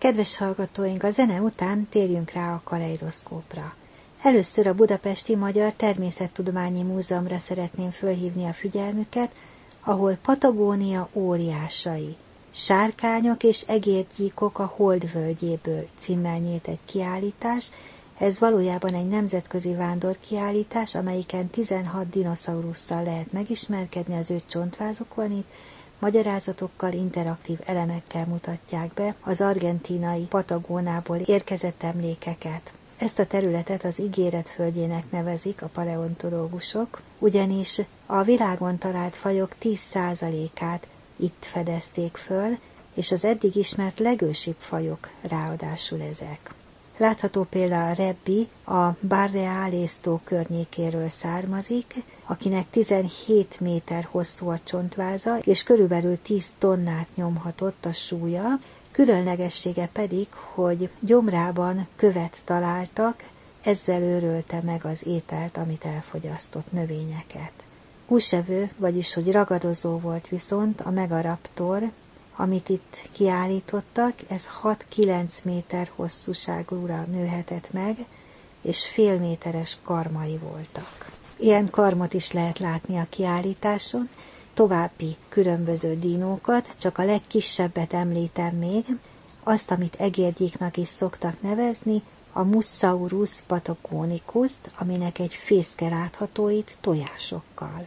Kedves hallgatóink, a zene után térjünk rá a kaleidoszkópra. Először a Budapesti Magyar Természettudományi Múzeumra szeretném fölhívni a figyelmüket, ahol Patagónia óriásai, sárkányok és egérgyíkok a Holdvölgyéből címmel nyílt egy kiállítás. Ez valójában egy nemzetközi vándorkiállítás, amelyiken tizenhat dinoszaurusszal lehet megismerkedni, az ő csontvázukon itt, magyarázatokkal, interaktív elemekkel mutatják be az argentínai Patagónából érkezett emlékeket. Ezt a területet az ígéret földjének nevezik a paleontológusok, ugyanis a világon talált fajok tíz százalékát itt fedezték föl, és az eddig ismert legősibb fajok ráadásul ezek. Látható például a Rebbi a Barreales-tó környékéről származik, akinek tizenhét méter hosszú a csontváza, és körülbelül tíz tonnát nyomhatott a súlya, különlegessége pedig, hogy gyomrában követ találtak, ezzel őrölte meg az ételt, amit elfogyasztott, növényeket. Húsevő, vagyis hogy ragadozó volt viszont a Megaraptor, amit itt kiállítottak, ez hat-kilenc méter hosszúságúra nőhetett meg, és fél méteres karmai voltak. Ilyen karmot is lehet látni a kiállításon, további különböző dinókat, csak a legkisebbet említem még, azt, amit egérgyíknak is szoktak nevezni, a Mussaurus patagonicust, aminek egy fészke látható itt tojásokkal.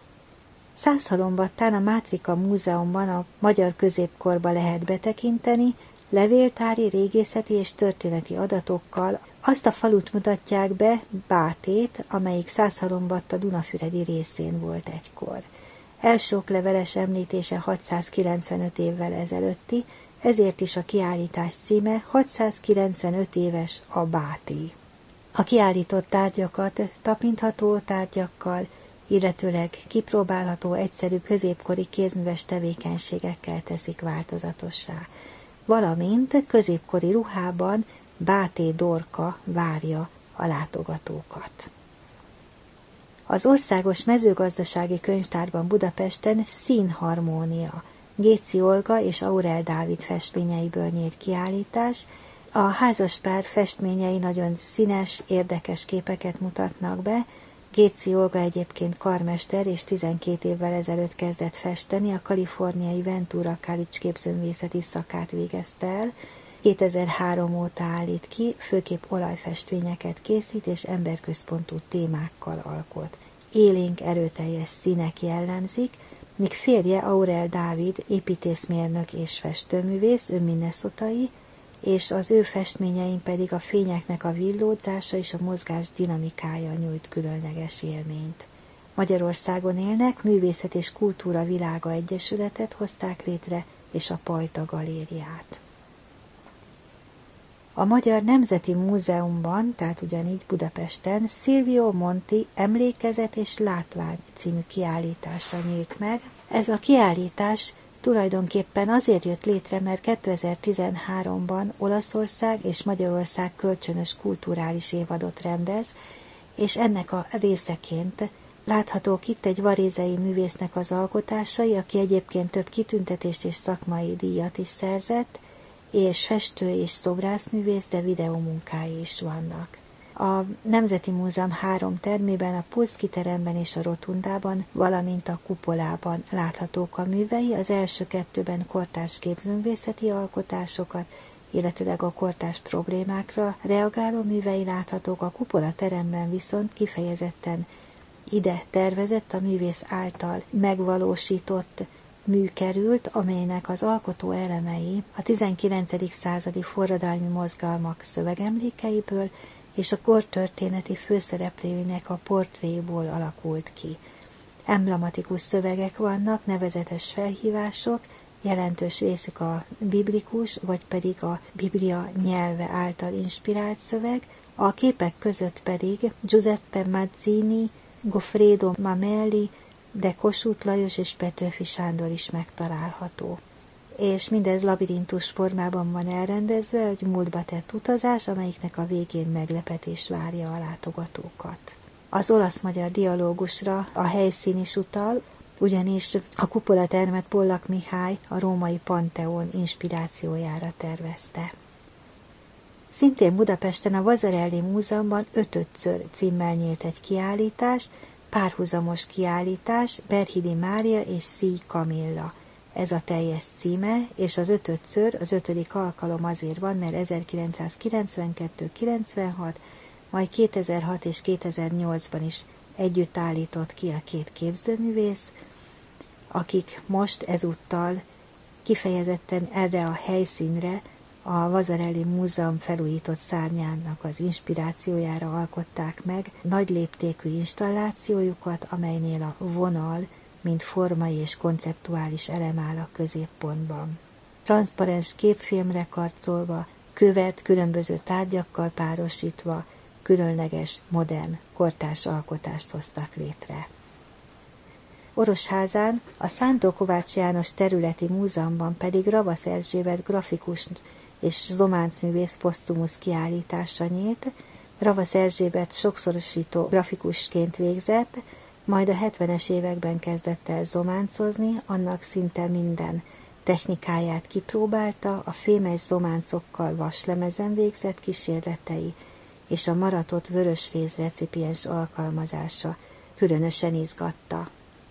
Százhalombattán a Mátrika Múzeumban a magyar középkorba lehet betekinteni, levéltári, régészeti és történeti adatokkal. Azt a falut mutatják be, Bátét, amelyik Százhalombatta Dunafüredi részén volt egykor. Első okleveles említése hatszázkilencvenöt évvel ezelőtti, ezért is a kiállítás címe hatszázkilencvenöt éves a Báté. A kiállított tárgyakat tapintható tárgyakkal, illetőleg kipróbálható egyszerű középkori kézműves tevékenységekkel teszik változatossá, valamint középkori ruhában Báté Dorka várja a látogatókat. Az Országos Mezőgazdasági Könyvtárban Budapesten Színharmónia, Géci Olga és Aurel Dávid festményeiből nyílt kiállítás. A házaspár festményei nagyon színes, érdekes képeket mutatnak be. Géci Olga egyébként karmester, és tizenkét évvel ezelőtt kezdett festeni, a kaliforniai Ventura College képzőművészeti szakát végezte el. kétezer-három óta állít ki, főképp olajfestményeket készít és emberközpontú témákkal alkot. Élénk, erőteljes színek jellemzik, míg férje Aurel Dávid építészmérnök és festőművész, ő minnesotai, és az ő festményein pedig a fényeknek a villódzása és a mozgás dinamikája nyújt különleges élményt. Magyarországon élnek, Művészet és Kultúra Világa Egyesületet hozták létre, és a Pajta Galériát. A Magyar Nemzeti Múzeumban, tehát ugyanígy Budapesten, Silvio Monti Emlékezet és Látvány című kiállítása nyílt meg. Ez a kiállítás tulajdonképpen azért jött létre, mert kétezer-tizenháromban Olaszország és Magyarország kölcsönös kulturális évadot rendez, és ennek a részeként láthatók itt egy varézei művésznek az alkotásai, aki egyébként több kitüntetést és szakmai díjat is szerzett, és festő és szobrászművész, de videómunkái is vannak. A Nemzeti Múzeum három termében, a Pulszky teremben és a Rotundában, valamint a Kupolában láthatók a művei, az első kettőben kortárs képzőművészeti alkotásokat, illetőleg a kortárs problémákra reagáló művei láthatók, a Kupola teremben viszont kifejezetten ide tervezett, a művész által megvalósított mű került, amelynek az alkotó elemei a tizenkilencedik századi forradalmi mozgalmak szövegemlékeiből és a kortörténeti főszereplőinek a portréból alakult ki. Emblematikus szövegek vannak, nevezetes felhívások, jelentős részük a biblikus, vagy pedig a Biblia nyelve által inspirált szöveg, a képek között pedig Giuseppe Mazzini, Goffredo Mameli, de Kossuth Lajos és Petőfi Sándor is megtalálható. És mindez labirintus formában van elrendezve, hogy múltba tett utazás, amelyiknek a végén meglepetés várja a látogatókat. Az olasz-magyar dialógusra a helyszín is utal, ugyanis a kupolatermet Pollak Mihály a római Panteón inspirációjára tervezte. Szintén Budapesten a Vasarely Múzeumban ötödször címmel nyílt egy kiállítás, párhuzamos kiállítás, Berhidi Mária és Szíj Kamilla. Ez a teljes címe, és az ötödször, az ötödik alkalom azért van, mert ezerkilencszázkilencvenkettő kilencvenhat, majd kétezer-hat és kétezer-nyolcban is együtt állított ki a két képzőművész, akik most ezúttal kifejezetten erre a helyszínre, a Vasarely Múzeum felújított szárnyának az inspirációjára alkották meg nagy léptékű installációjukat, amelynél a vonal, mint formai és konceptuális elem áll a középpontban. Transzparens képfilmre karcolva, követ különböző tárgyakkal párosítva, különleges, modern, kortárs alkotást hoztak létre. Orosházán, a Szántó Kovács János Területi Múzeumban pedig Ravasz Erzsébet grafikus és zománcművész posztumusz kiállítása nyílt. Ravasz Erzsébet sokszorosító grafikusként végzett, majd a hetvenes években kezdett el zománcozni, annak szinte minden technikáját kipróbálta, a fémes zománcokkal vaslemezen végzett kísérletei és a maratott vörösréz recipiens alkalmazása különösen izgatta.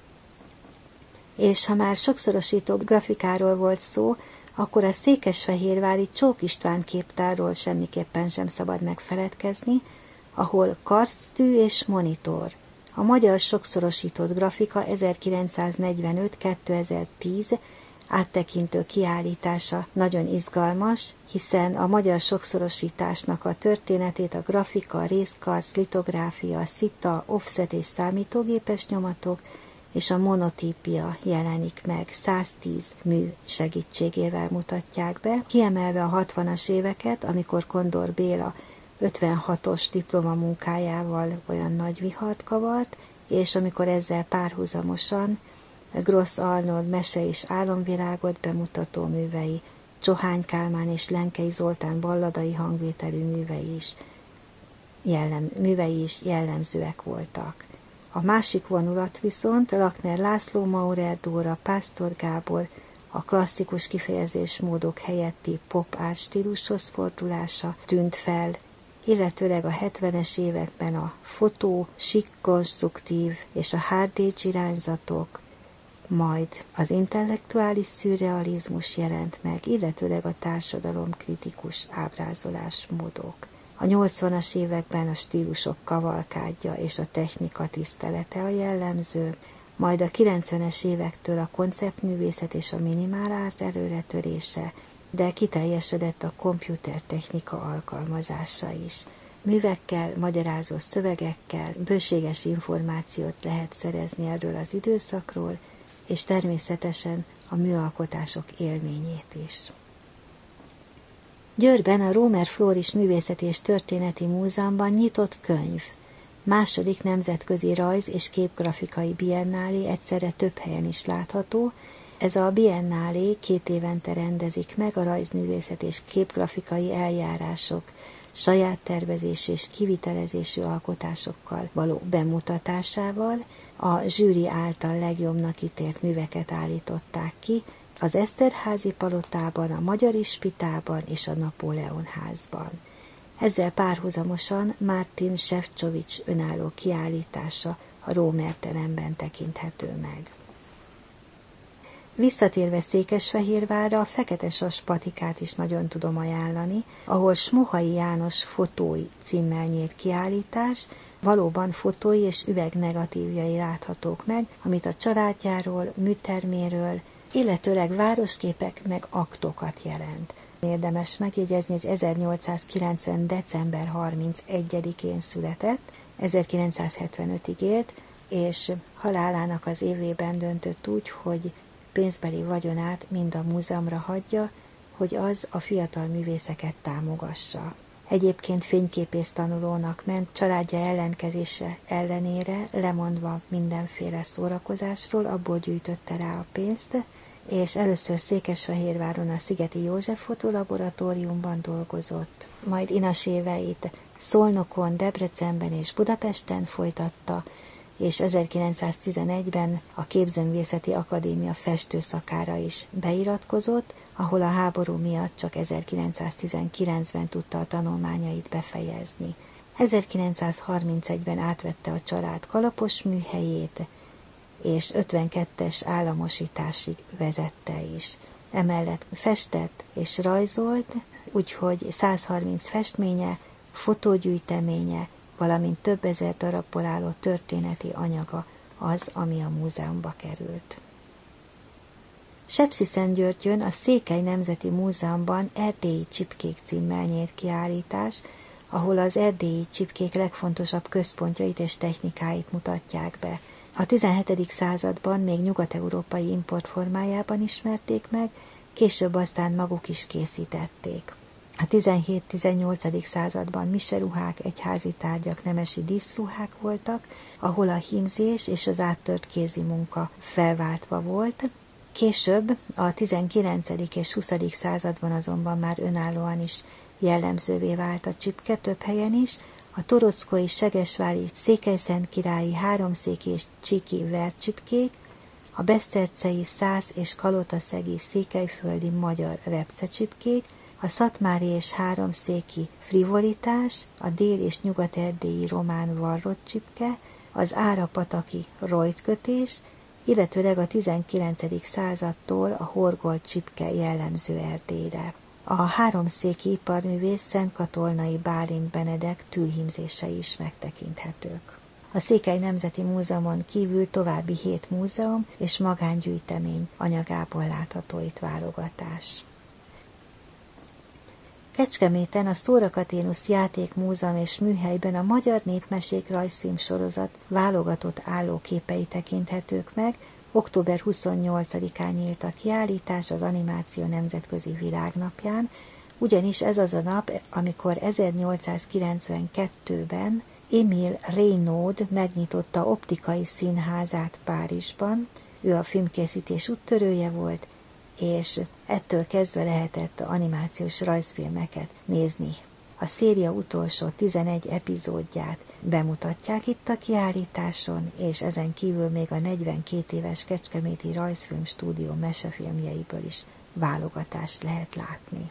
És ha már sokszorosító grafikáról volt szó, akkor a székesfehérvári Csók István képtárról semmiképpen sem szabad megfeledkezni, ahol karctű és monitor. A magyar sokszorosított grafika ezerkilencszáznegyvenöt kétezer-tíz áttekintő kiállítása nagyon izgalmas, hiszen a magyar sokszorosításnak a történetét a grafika, részkarc, litográfia, szita, offset és számítógépes nyomatok és a monotípia jelenik meg, száztíz mű segítségével mutatják be, kiemelve a hatvanas éveket, amikor Kondor Béla ötvenhatos diplomamunkájával olyan nagy vihart kavart, és amikor ezzel párhuzamosan Grossz Arnold mese és álomvilágot bemutató művei, Csohány Kálmán és Lenkei Zoltán balladai hangvételű művei is, jellem, művei is jellemzőek voltak. A másik vonulat viszont Lakner László, Maurer Dóra, Pásztor Gábor a klasszikus kifejezésmódok helyetti pop art stílushoz fordulása tűnt fel, illetőleg a hetvenes években a fotó, sík konstruktív és a hardage irányzatok, majd az intellektuális szürrealizmus jelent meg, illetőleg a társadalomkritikus ábrázolásmódok. A nyolcvanas években a stílusok kavalkádja és a technika tisztelete a jellemző, majd a kilencvenes évektől a konceptművészet és a minimál árt előretörése, de kiteljesedett a komputertechnika alkalmazása is. Művekkel, magyarázó szövegekkel bőséges információt lehet szerezni erről az időszakról, és természetesen a műalkotások élményét is. Győrben a Rómer Flóris Művészeti és Történeti Múzeumban nyitott könyv, második nemzetközi rajz- és képgrafikai biennálé egyszerre több helyen is látható. Ez a biennálé két évente rendezik meg a rajzművészet és képgrafikai eljárások, saját tervezésű és kivitelezésű alkotásokkal való bemutatásával. A zsűri által legjobbnak ítélt műveket állították ki az Eszterházi palotában, a Magyar Ispitában és a Napóleon házban. Ezzel párhuzamosan Martin Sefcovics önálló kiállítása a Rómer teremben tekinthető meg. Visszatérve Székesfehérvárra, a Feketesas patikát is nagyon tudom ajánlani, ahol Smohai János fotói címmel nyílt kiállítás, valóban fotói és üvegnegatívjai láthatók meg, amit a családjáról, műterméről, illetőleg városképek meg aktokat jelent. Érdemes megjegyezni, hogy ezernyolcszázkilencven. december harmincegyedikén született, ezerkilencszázhetvenötig élt, és halálának az évében döntött úgy, hogy pénzbeli vagyonát mind a múzeumra hagyja, hogy az a fiatal művészeket támogassa. Egyébként fényképész tanulónak ment, családja ellenkezése ellenére, lemondva mindenféle szórakozásról, abból gyűjtötte rá a pénzt, és először Székesfehérváron a Szigeti József Fotolaboratóriumban dolgozott, majd inas éveit Szolnokon, Debrecenben és Budapesten folytatta, és ezerkilencszáztizenegyben a Képzőművészeti Akadémia festőszakára is beiratkozott, ahol a háború miatt csak ezerkilencszáztizenkilencben tudta a tanulmányait befejezni. ezerkilencszázharmincegyben átvette a család kalapos műhelyét, és ötvenkettes államosításig vezette is. Emellett festett és rajzolt, úgyhogy százharminc festménye, fotógyűjteménye, valamint több ezer darabból álló történeti anyaga az, ami a múzeumba került. Sepsiszentgyörgyön a Székely Nemzeti Múzeumban Erdélyi csipkék címmel nyílt kiállítás, ahol az erdélyi csipkék legfontosabb központjait és technikáit mutatják be. A tizenhetedik században még nyugat-európai import formájában ismerték meg, később aztán maguk is készítették. A tizenhét-tizennyolcadik században miseruhák, egyházi tárgyak, nemesi díszruhák voltak, ahol a hímzés és az áttört kézi munka felváltva volt. Később a tizenkilencedik és huszadik században azonban már önállóan is jellemzővé vált a csipke több helyen is, a torockói, segesvári, székelyszentkirályi, háromszéki és csíki vercsipkék, a besztercei, szász és kalotaszegi székelyföldi magyar repcecsipkék, a szatmári és háromszéki frivolitás, a dél- és nyugat-erdélyi román varrott csipke, az árapataki rojtkötés, illetőleg a tizenkilencedik századtól a horgolt csipke jellemző Erdélyre. A háromszéki iparművész Szentkatolnai Bálint Benedek tűlhímzései is megtekinthetők. A Székely Nemzeti Múzeumon kívül további hét múzeum és magángyűjtemény anyagából látható itt válogatás. Kecskeméten a Szóra-Katénusz Játékmúzeum és Műhelyben a Magyar Népmesék rajzfilm sorozat válogatott állóképei tekinthetők meg. október huszonnyolcadikán nyílt a kiállítás az Animáció Nemzetközi Világnapján, ugyanis ez az a nap, amikor ezernyolcszázkilencvenkettőben Émile Reynaud megnyitotta optikai színházát Párizsban. Ő a filmkészítés úttörője volt, és ettől kezdve lehetett animációs rajzfilmeket nézni. A széria utolsó tizenegy epizódját bemutatják itt a kiállításon, és ezen kívül még a negyvenkét éves Kecskeméti Rajzfilm Stúdió mesefilmjeiből is válogatást lehet látni.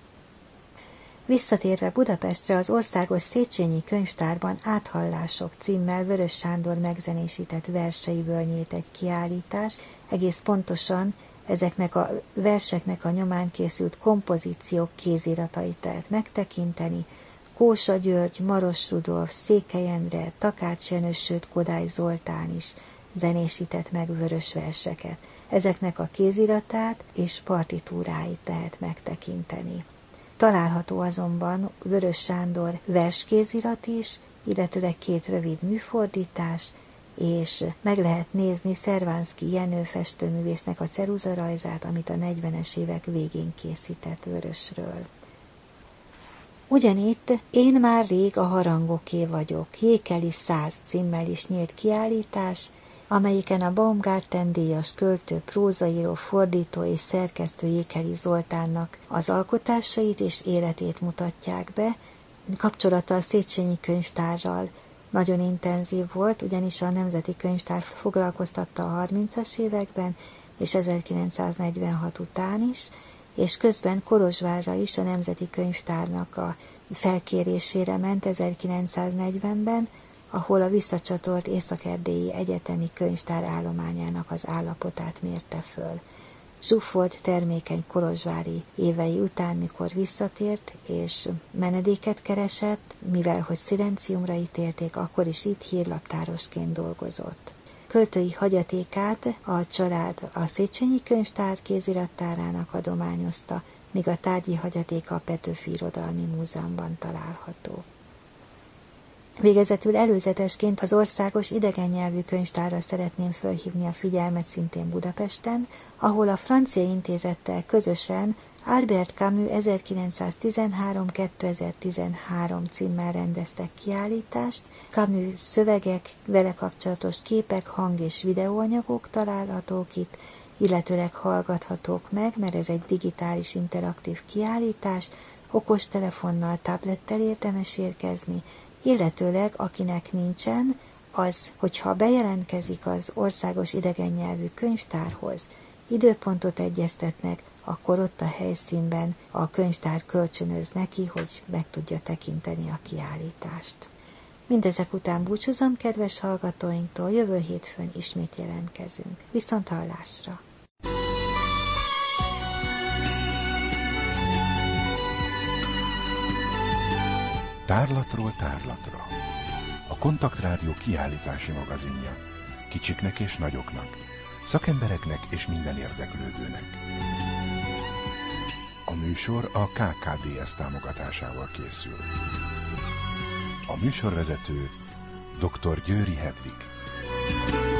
Visszatérve Budapestre, az Országos Széchenyi Könyvtárban Áthallások címmel Vörös Sándor megzenésített verseiből nyílt egy kiállítás, egész pontosan ezeknek a verseknek a nyomán készült kompozíciók kéziratait lehet megtekinteni. Kósa György, Maros Rudolf, Székely Endre, Takács Jenő, sőt Kodály Zoltán is zenésített meg vörös verseket. Ezeknek a kéziratát és partitúráit lehet megtekinteni. Található azonban Vörös Sándor verskézirat is, illetőleg két rövid műfordítás, és meg lehet nézni Szervánszky Jenő festőművésznek a ceruzarajzát, amit a negyvenes évek végén készített vörösről. Ugyanitt Én már rég a harangoké vagyok, Jékeli száz címmel is nyílt kiállítás, amelyiken a Baumgarten díjas költő, prózaíró, fordító és szerkesztő Jékeli Zoltánnak az alkotásait és életét mutatják be. Kapcsolata a Széchenyi Könyvtárral nagyon intenzív volt, ugyanis a Nemzeti Könyvtár foglalkoztatta a harmincas években és ezerkilencszáznegyvenhat után is, és közben Kolozsvárra is a Nemzeti Könyvtárnak a felkérésére ment ezerkilencszáznegyvenben, ahol a visszacsatolt Észak-Erdélyi Egyetemi Könyvtár állományának az állapotát mérte föl. Zsúfolt, termékeny kolozsvári évei után, mikor visszatért és menedéket keresett, mivel hogy szilenciumra ítélték, akkor is itt hírlaptárosként dolgozott. Költői hagyatékát a család a Széchenyi Könyvtár kézirattárának adományozta, míg a tárgyi hagyatéka a Petőfi Irodalmi Múzeumban található. Végezetül előzetesként az Országos Idegennyelvű Könyvtárra szeretném felhívni a figyelmet szintén Budapesten, ahol a Francia Intézettel közösen Albert Camus ezerkilencszáztizenhárom kétezer-tizenhárom címmel rendeztek kiállítást. Camus szövegek, vele kapcsolatos képek, hang- és videóanyagok találhatók itt, illetőleg hallgathatók meg, mert ez egy digitális interaktív kiállítás, okostelefonnal, tablettel érdemes érkezni, illetőleg akinek nincsen, az, hogyha bejelentkezik az Országos Idegennyelvű Könyvtárhoz, időpontot egyeztetnek, akkor ott a helyszínben a könyvtár kölcsönöz neki, hogy meg tudja tekinteni a kiállítást. Mindezek után búcsúzom kedves hallgatóinktól, jövő hétfőn ismét jelentkezünk. Viszont hallásra! Tárlatról tárlatra. A Kontaktrádió kiállítási magazinja. Kicsiknek és nagyoknak, szakembereknek és minden érdeklődőnek. A műsor a ká ká dé es támogatásával készül. A műsorvezető dr. Győri Hedvig.